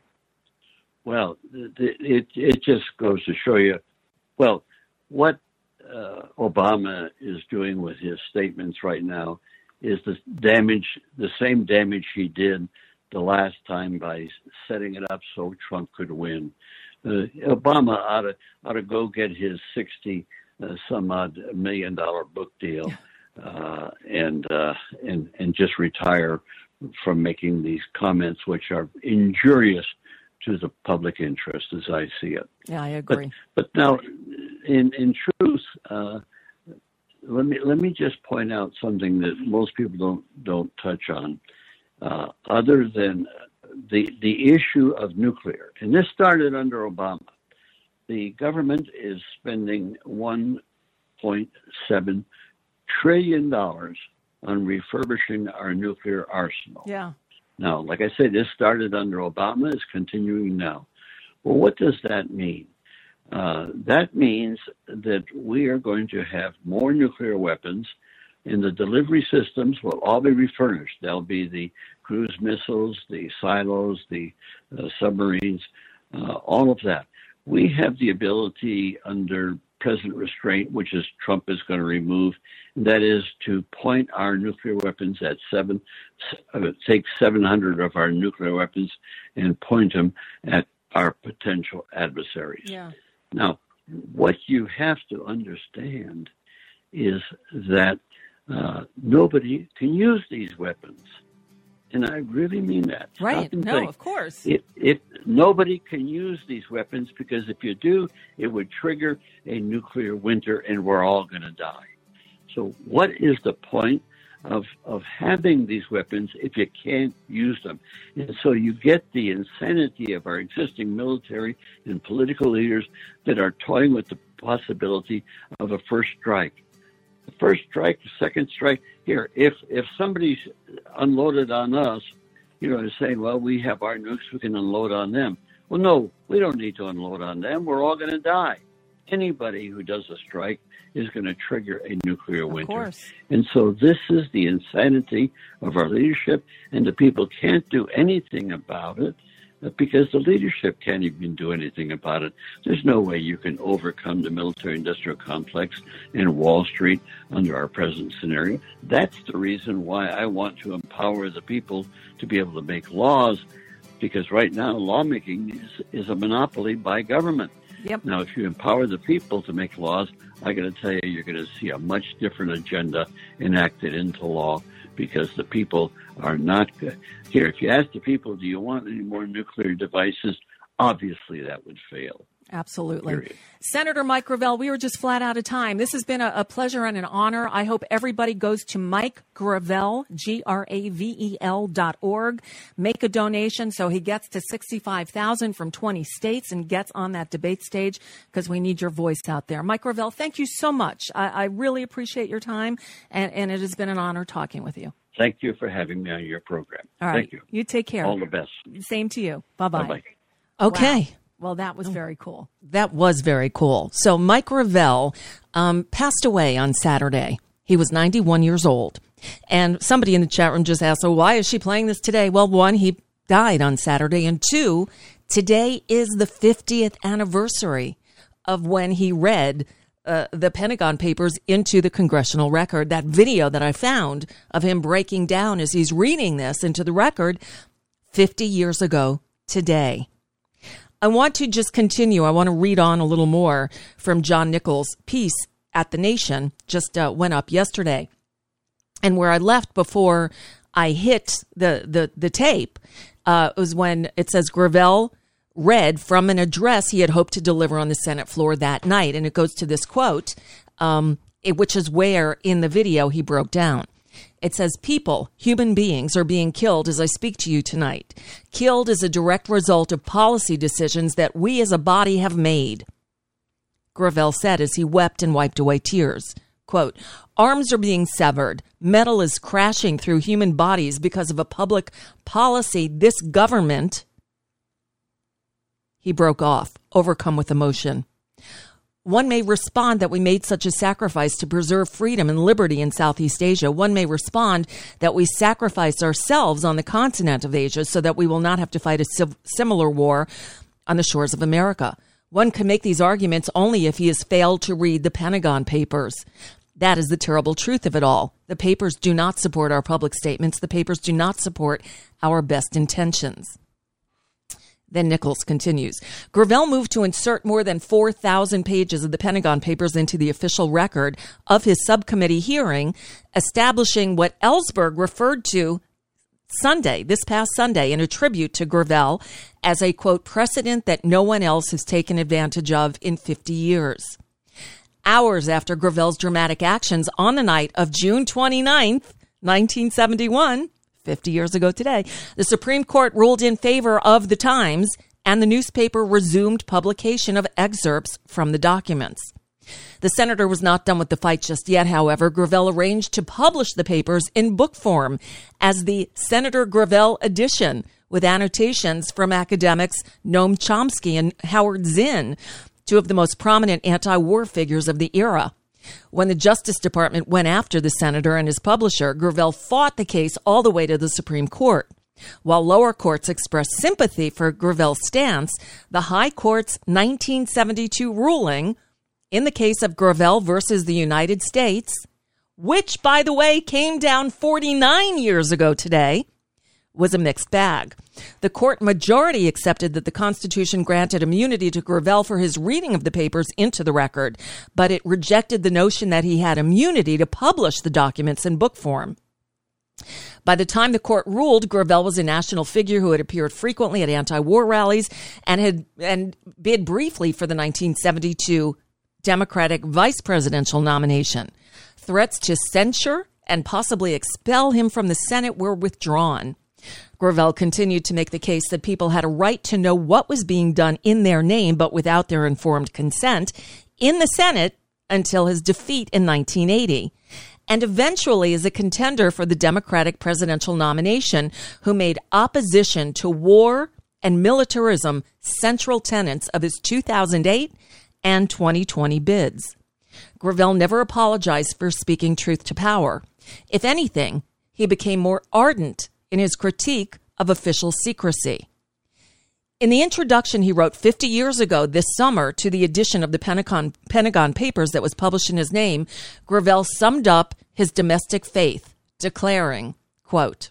Well, it it, it just goes to show you, well, what uh, Obama is doing with his statements right now is the damage, the same damage he did the last time by setting it up so Trump could win. Uh, Obama ought to, ought to go get his sixty uh, some odd million dollar book deal uh, and uh, and and just retire from making these comments, which are injurious to the public interest, as I see it. Yeah, I agree. But, but now, in in truth, uh, let me let me just point out something that most people don't don't touch on, uh, other than the the issue of nuclear. And this started under Obama. The government is spending one point seven trillion dollars on refurbishing our nuclear arsenal. Yeah. Now, like I said, this started under Obama, is continuing now. Well, what does that mean? Uh, that means that we are going to have more nuclear weapons, and the delivery systems will all be refurnished. They'll be the cruise missiles, the silos, the uh, submarines, uh, all of that. We have the ability under present restraint, which is Trump is going to remove, and that is to point our nuclear weapons at seven, uh, take seven hundred of our nuclear weapons and point them at our potential adversaries. Yeah. Now, what you have to understand is that uh, nobody can use these weapons. And I really mean that. Stop Right. and No, think. of course. It, it, nobody can use these weapons because if you do, it would trigger a nuclear winter and we're all going to die. So what is the point of, of having these weapons if you can't use them? And so you get the insanity of our existing military and political leaders that are toying with the possibility of a first strike. The first strike, the second strike. Here, if if somebody's unloaded on us, you know, they're saying, well, we have our nukes, we can unload on them. Well, no, we don't need to unload on them. We're all going to die. Anybody who does a strike is going to trigger a nuclear winter. Of course. And so this is the insanity of our leadership, and the people can't do anything about it because the leadership can't even do anything about it. There's no way you can overcome the military-industrial complex and Wall Street under our present scenario. That's the reason why I want to empower the people to be able to make laws, because right now lawmaking is, is a monopoly by government. Yep. Now, if you empower the people to make laws, I got to tell you, you're going to see a much different agenda enacted into law, because the people are not good. Here, if you ask the people, do you want any more nuclear devices? Obviously, that would fail. Absolutely. Period. Senator Mike Gravel, we are just flat out of time. This has been a, a pleasure and an honor. I hope everybody goes to Mike Gravel, G R A V E L dot org. Make a donation so he gets to sixty-five thousand from twenty states and gets on that debate stage, because we need your voice out there. Mike Gravel, thank you so much. I, I really appreciate your time, and, and it has been an honor talking with you. Thank you for having me on your program. All right. Thank you. You take care. All the best. Same to you. Bye-bye. Bye-bye. Okay. Wow. Well, that was very cool. That was very cool. So Mike Gravel um, passed away on Saturday. He was ninety-one years old. And somebody in the chat room just asked, so why is she playing this today? Well, one, he died on Saturday. And two, today is the fiftieth anniversary of when he read uh, the Pentagon Papers into the congressional record. That video that I found of him breaking down as he's reading this into the record fifty years ago today. I want to just continue. I want to read on a little more from John Nichols' piece at The Nation, just uh, went up yesterday. And where I left before I hit the, the, the tape uh, was when it says Gravel read from an address he had hoped to deliver on the Senate floor that night. And it goes to this quote, um, it, which is where in the video he broke down. It says, people, human beings, are being killed as I speak to you tonight. Killed as a direct result of policy decisions that we as a body have made. Gravel said as he wept and wiped away tears. Quote, arms are being severed. Metal is crashing through human bodies because of a public policy this government. He broke off, overcome with emotion. One may respond that we made such a sacrifice to preserve freedom and liberty in Southeast Asia. One may respond that we sacrificed ourselves on the continent of Asia so that we will not have to fight a sim- similar war on the shores of America. One can make these arguments only if he has failed to read the Pentagon Papers. That is the terrible truth of it all. The papers do not support our public statements. The papers do not support our best intentions. Then Nichols continues. Gravel moved to insert more than four thousand pages of the Pentagon Papers into the official record of his subcommittee hearing, establishing what Ellsberg referred to Sunday, this past Sunday, in a tribute to Gravel as a, quote, precedent that no one else has taken advantage of in fifty years. Hours after Gravel's dramatic actions on the night of June twenty-ninth, nineteen seventy-one, fifty years ago today, the Supreme Court ruled in favor of the Times, and the newspaper resumed publication of excerpts from the documents. The senator was not done with the fight just yet, however. Gravel arranged to publish the papers in book form as the Senator Gravel edition, with annotations from academics Noam Chomsky and Howard Zinn, two of the most prominent anti-war figures of the era. When the Justice Department went after the senator and his publisher, Gravel fought the case all the way to the Supreme Court. While lower courts expressed sympathy for Gravel's stance, the High Court's nineteen seventy-two ruling in the case of Gravel versus the United States, which, by the way, came down forty-nine years ago today, was a mixed bag. The court majority accepted that the Constitution granted immunity to Gravel for his reading of the papers into the record, but it rejected the notion that he had immunity to publish the documents in book form. By the time the court ruled, Gravel was a national figure who had appeared frequently at anti-war rallies and had and bid briefly for the nineteen seventy-two Democratic vice presidential nomination. Threats to censure and possibly expel him from the Senate were withdrawn. Gravel continued to make the case that people had a right to know what was being done in their name, but without their informed consent, in the Senate until his defeat in nineteen eighty. And eventually as a contender for the Democratic presidential nomination, who made opposition to war and militarism central tenets of his two thousand eight and twenty twenty bids. Gravel never apologized for speaking truth to power. If anything, he became more ardent in his critique of official secrecy. In the introduction he wrote fifty years ago this summer to the edition of the Pentagon, Pentagon Papers that was published in his name, Gravel summed up his domestic faith, declaring, quote,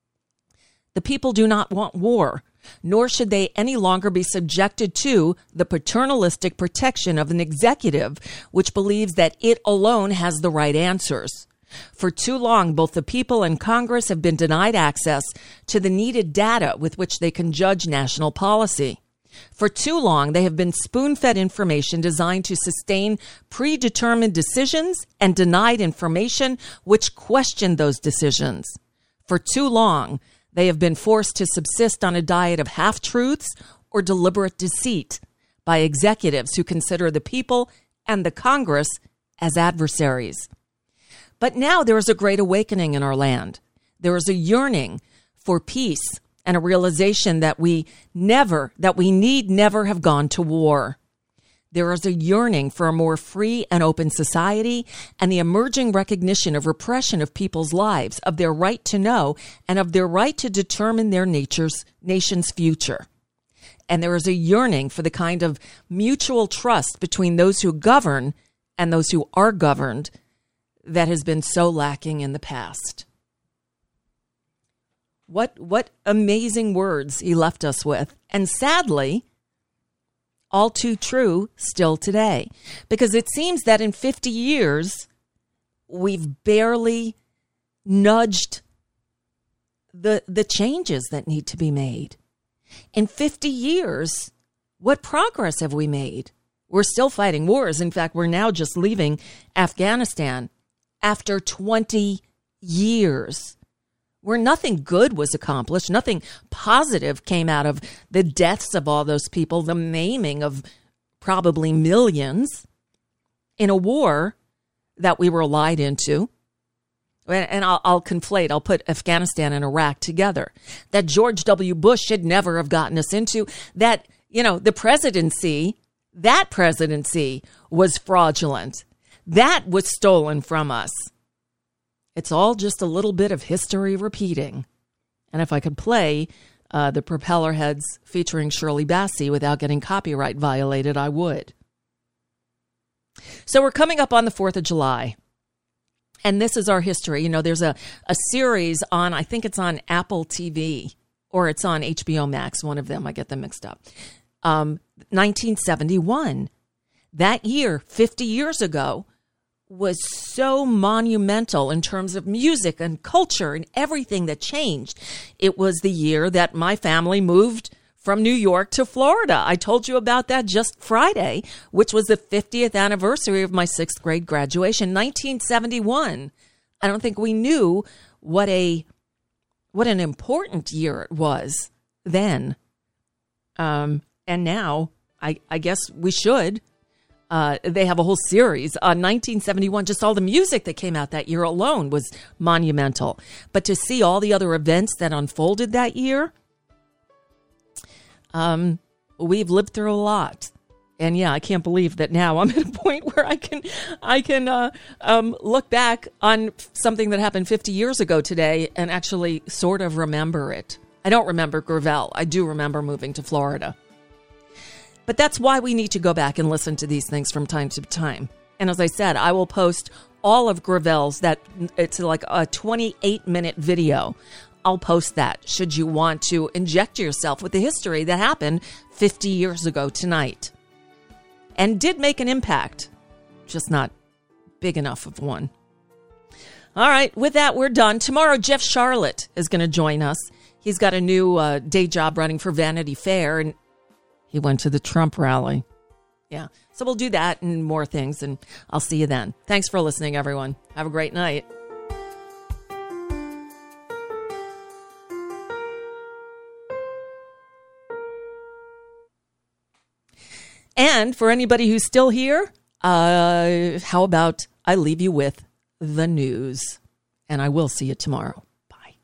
"The people do not want war, nor should they any longer be subjected to the paternalistic protection of an executive which believes that it alone has the right answers. For too long, both the people and Congress have been denied access to the needed data with which they can judge national policy. For too long, they have been spoon-fed information designed to sustain predetermined decisions and denied information which question those decisions. For too long, they have been forced to subsist on a diet of half-truths or deliberate deceit by executives who consider the people and the Congress as adversaries. But now there is a great awakening in our land. There is a yearning for peace and a realization that we never, that we need never have gone to war. There is a yearning for a more free and open society and the emerging recognition of repression of people's lives, of their right to know, and of their right to determine their nature's, nation's future. And there is a yearning for the kind of mutual trust between those who govern and those who are governed that has been so lacking in the past." What what amazing words he left us with. And sadly, all too true still today. Because it seems that in fifty years, we've barely nudged the the changes that need to be made. In fifty years, what progress have we made? We're still fighting wars. In fact, we're now just leaving Afghanistan after twenty years, where nothing good was accomplished, nothing positive came out of the deaths of all those people, the maiming of probably millions in a war that we were lied into. And I'll, I'll conflate, I'll put Afghanistan and Iraq together. That George W. Bush should never have gotten us into. That, you know, the presidency, that presidency was fraudulent. That was stolen from us. It's all just a little bit of history repeating. And if I could play uh, the Propeller Heads featuring Shirley Bassey without getting copyright violated, I would. So we're coming up on the fourth of July. And this is our history. You know, there's a, a series on, I think it's on Apple T V, or it's on H B O Max, one of them. I get them mixed up. Um, nineteen seventy-one. That year, fifty years ago, was so monumental in terms of music and culture and everything that changed. It was the year that my family moved from New York to Florida. I told you about that just Friday, which was the fiftieth anniversary of my sixth grade graduation, nineteen seventy-one. I don't think we knew what a what an important year it was then. Um, and now, I, I guess we should. Uh, they have a whole series on nineteen seventy-one. Just all the music that came out that year alone was monumental. But to see all the other events that unfolded that year, um, we've lived through a lot. And yeah, I can't believe that now I'm at a point where I can, I can uh, um, look back on something that happened fifty years ago today and actually sort of remember it. I don't remember Gravel. I do remember moving to Florida. But that's why we need to go back and listen to these things from time to time. And as I said, I will post all of Gravel's, that it's like a twenty-eight minute video. I'll post that should you want to inject yourself with the history that happened fifty years ago tonight. And did make an impact, just not big enough of one. All right, with that, we're done. Tomorrow, Jeff Charlotte is going to join us. He's got a new uh, day job running for Vanity Fair, and he went to the Trump rally. Yeah, so we'll do that and more things, and I'll see you then. Thanks for listening, everyone. Have a great night. And for anybody who's still here, uh, how about I leave you with the news? And I will see you tomorrow. Bye.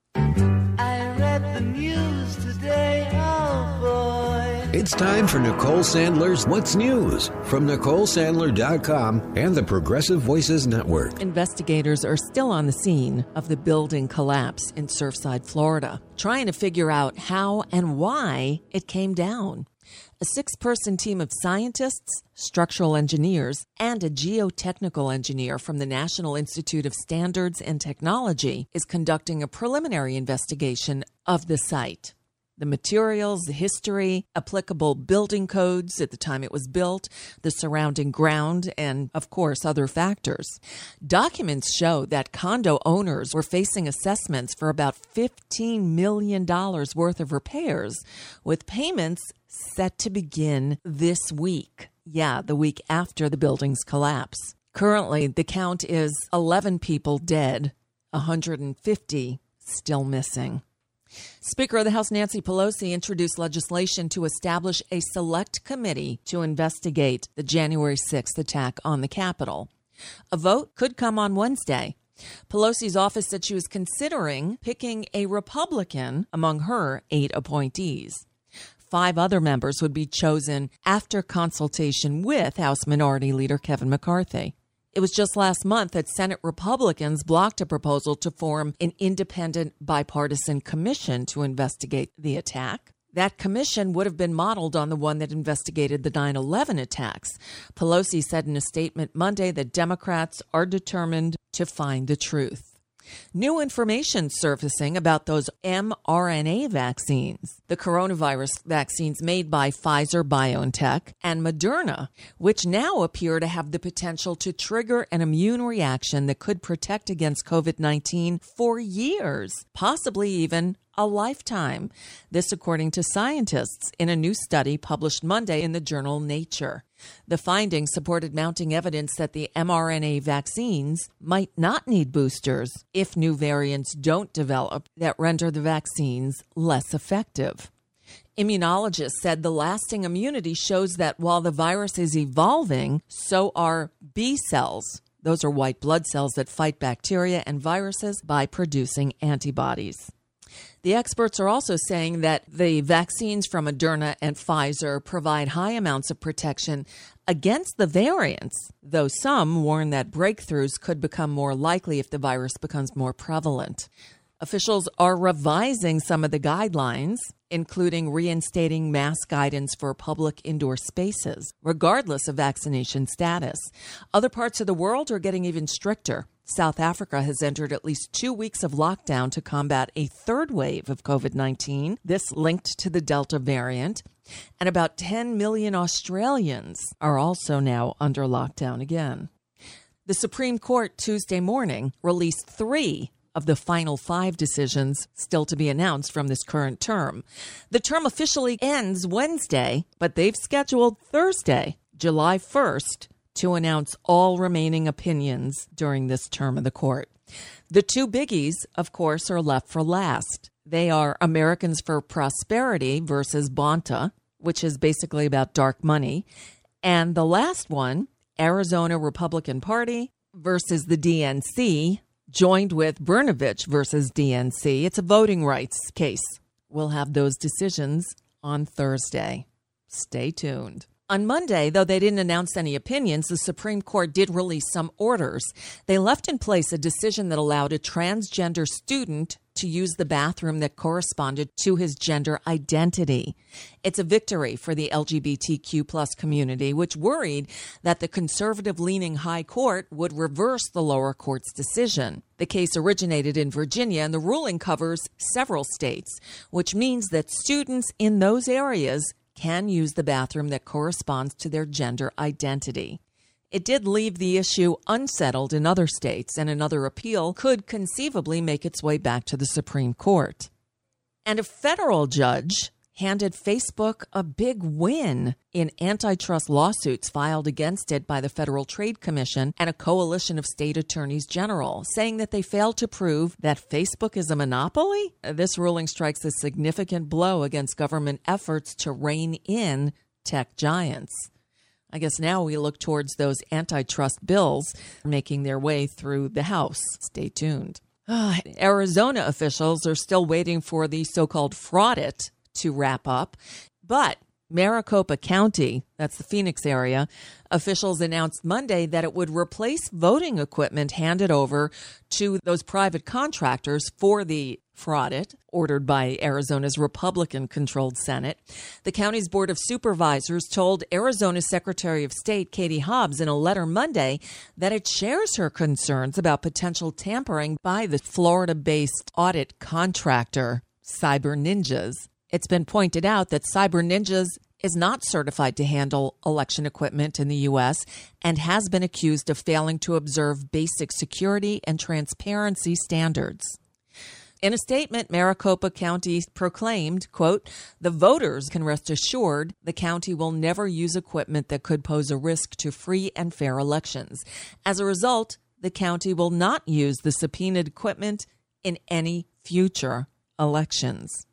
I read the news today, oh boy. It's time for Nicole Sandler's What's News from Nicole Sandler dot com and the Progressive Voices Network. Investigators are still on the scene of the building collapse in Surfside, Florida, trying to figure out how and why it came down. A six-person team of scientists, structural engineers, and a geotechnical engineer from the National Institute of Standards and Technology is conducting a preliminary investigation of the site. The materials, the history, applicable building codes at the time it was built, the surrounding ground, and, of course, other factors. Documents show that condo owners were facing assessments for about fifteen million dollars worth of repairs, with payments set to begin this week. Yeah, the week after the building's collapse. Currently, the count is eleven people dead, one hundred fifty still missing. Speaker of the House Nancy Pelosi introduced legislation to establish a select committee to investigate the January sixth attack on the Capitol. A vote could come on Wednesday. Pelosi's office said she was considering picking a Republican among her eight appointees. Five other members would be chosen after consultation with House Minority Leader Kevin McCarthy. It was just last month that Senate Republicans blocked a proposal to form an independent bipartisan commission to investigate the attack. That commission would have been modeled on the one that investigated the nine eleven attacks. Pelosi said in a statement Monday that Democrats are determined to find the truth. New information surfacing about those mRNA vaccines, the coronavirus vaccines made by Pfizer-BioNTech and Moderna, which now appear to have the potential to trigger an immune reaction that could protect against COVID nineteen for years, possibly even a lifetime. This according to scientists in a new study published Monday in the journal Nature. The findings supported mounting evidence that the mRNA vaccines might not need boosters if new variants don't develop that render the vaccines less effective. Immunologists said the lasting immunity shows that while the virus is evolving, so are B cells. Those are white blood cells that fight bacteria and viruses by producing antibodies. The experts are also saying that the vaccines from Moderna and Pfizer provide high amounts of protection against the variants, though some warn that breakthroughs could become more likely if the virus becomes more prevalent. Officials are revising some of the guidelines, including reinstating mask guidance for public indoor spaces, regardless of vaccination status. Other parts of the world are getting even stricter. South Africa has entered at least two weeks of lockdown to combat a third wave of COVID nineteen, this linked to the Delta variant. And about ten million Australians are also now under lockdown again. The Supreme Court Tuesday morning released three of the final five decisions still to be announced from this current term. The term officially ends Wednesday, but they've scheduled Thursday, July first, to announce all remaining opinions during this term of the court. The two biggies, of course, are left for last. They are Americans for Prosperity versus Bonta, which is basically about dark money, and the last one, Arizona Republican Party versus the D N C, joined with Brnovich versus D N C. It's a voting rights case. We'll have those decisions on Thursday. Stay tuned. On Monday, though they didn't announce any opinions, the Supreme Court did release some orders. They left in place a decision that allowed a transgender student to use the bathroom that corresponded to his gender identity. It's a victory for the L G B T Q plus community, which worried that the conservative-leaning high court would reverse the lower court's decision. The case originated in Virginia, and the ruling covers several states, which means that students in those areas can use the bathroom that corresponds to their gender identity. It did leave the issue unsettled in other states, and another appeal could conceivably make its way back to the Supreme Court. And a federal judge handed Facebook a big win in antitrust lawsuits filed against it by the Federal Trade Commission and a coalition of state attorneys general, saying that they failed to prove that Facebook is a monopoly. This ruling strikes a significant blow against government efforts to rein in tech giants. I guess now we look towards those antitrust bills making their way through the House. Stay tuned. Uh, Arizona officials are still waiting for the so-called fraudit to wrap up, but Maricopa County, that's the Phoenix area, officials announced Monday that it would replace voting equipment handed over to those private contractors for the fraudit, ordered by Arizona's Republican-controlled Senate. The county's Board of Supervisors told Arizona's Secretary of State, Katie Hobbs, in a letter Monday that it shares her concerns about potential tampering by the Florida-based audit contractor, Cyber Ninjas. It's been pointed out that Cyber Ninjas is not certified to handle election equipment in the U S and has been accused of failing to observe basic security and transparency standards. In a statement, Maricopa County proclaimed, quote, "The voters can rest assured the county will never use equipment that could pose a risk to free and fair elections. As a result, the county will not use the subpoenaed equipment in any future elections."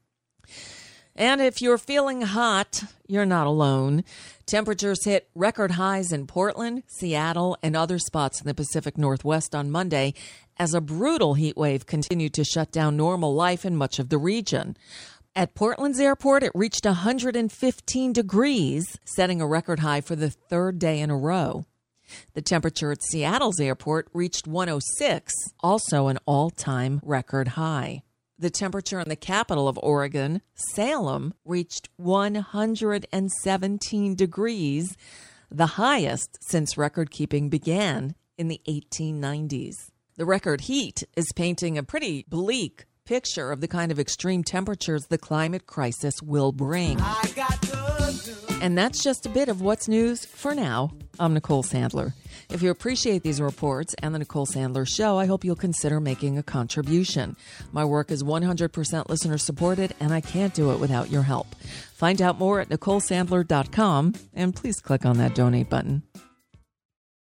And if you're feeling hot, you're not alone. Temperatures hit record highs in Portland, Seattle, and other spots in the Pacific Northwest on Monday as a brutal heat wave continued to shut down normal life in much of the region. At Portland's airport, it reached one hundred fifteen degrees, setting a record high for the third day in a row. The temperature at Seattle's airport reached one oh six, also an all-time record high. The temperature in the capital of Oregon, Salem, reached one hundred seventeen degrees, the highest since record-keeping began in the eighteen nineties. The record heat is painting a pretty bleak picture of the kind of extreme temperatures the climate crisis will bring. I got and that's just a bit of what's news for now. I'm Nicole Sandler. If you appreciate these reports and the Nicole Sandler Show, I hope you'll consider making a contribution. My work is one hundred percent listener supported, and I can't do it without your help. Find out more at nicole sandler dot com, and please click on that donate button.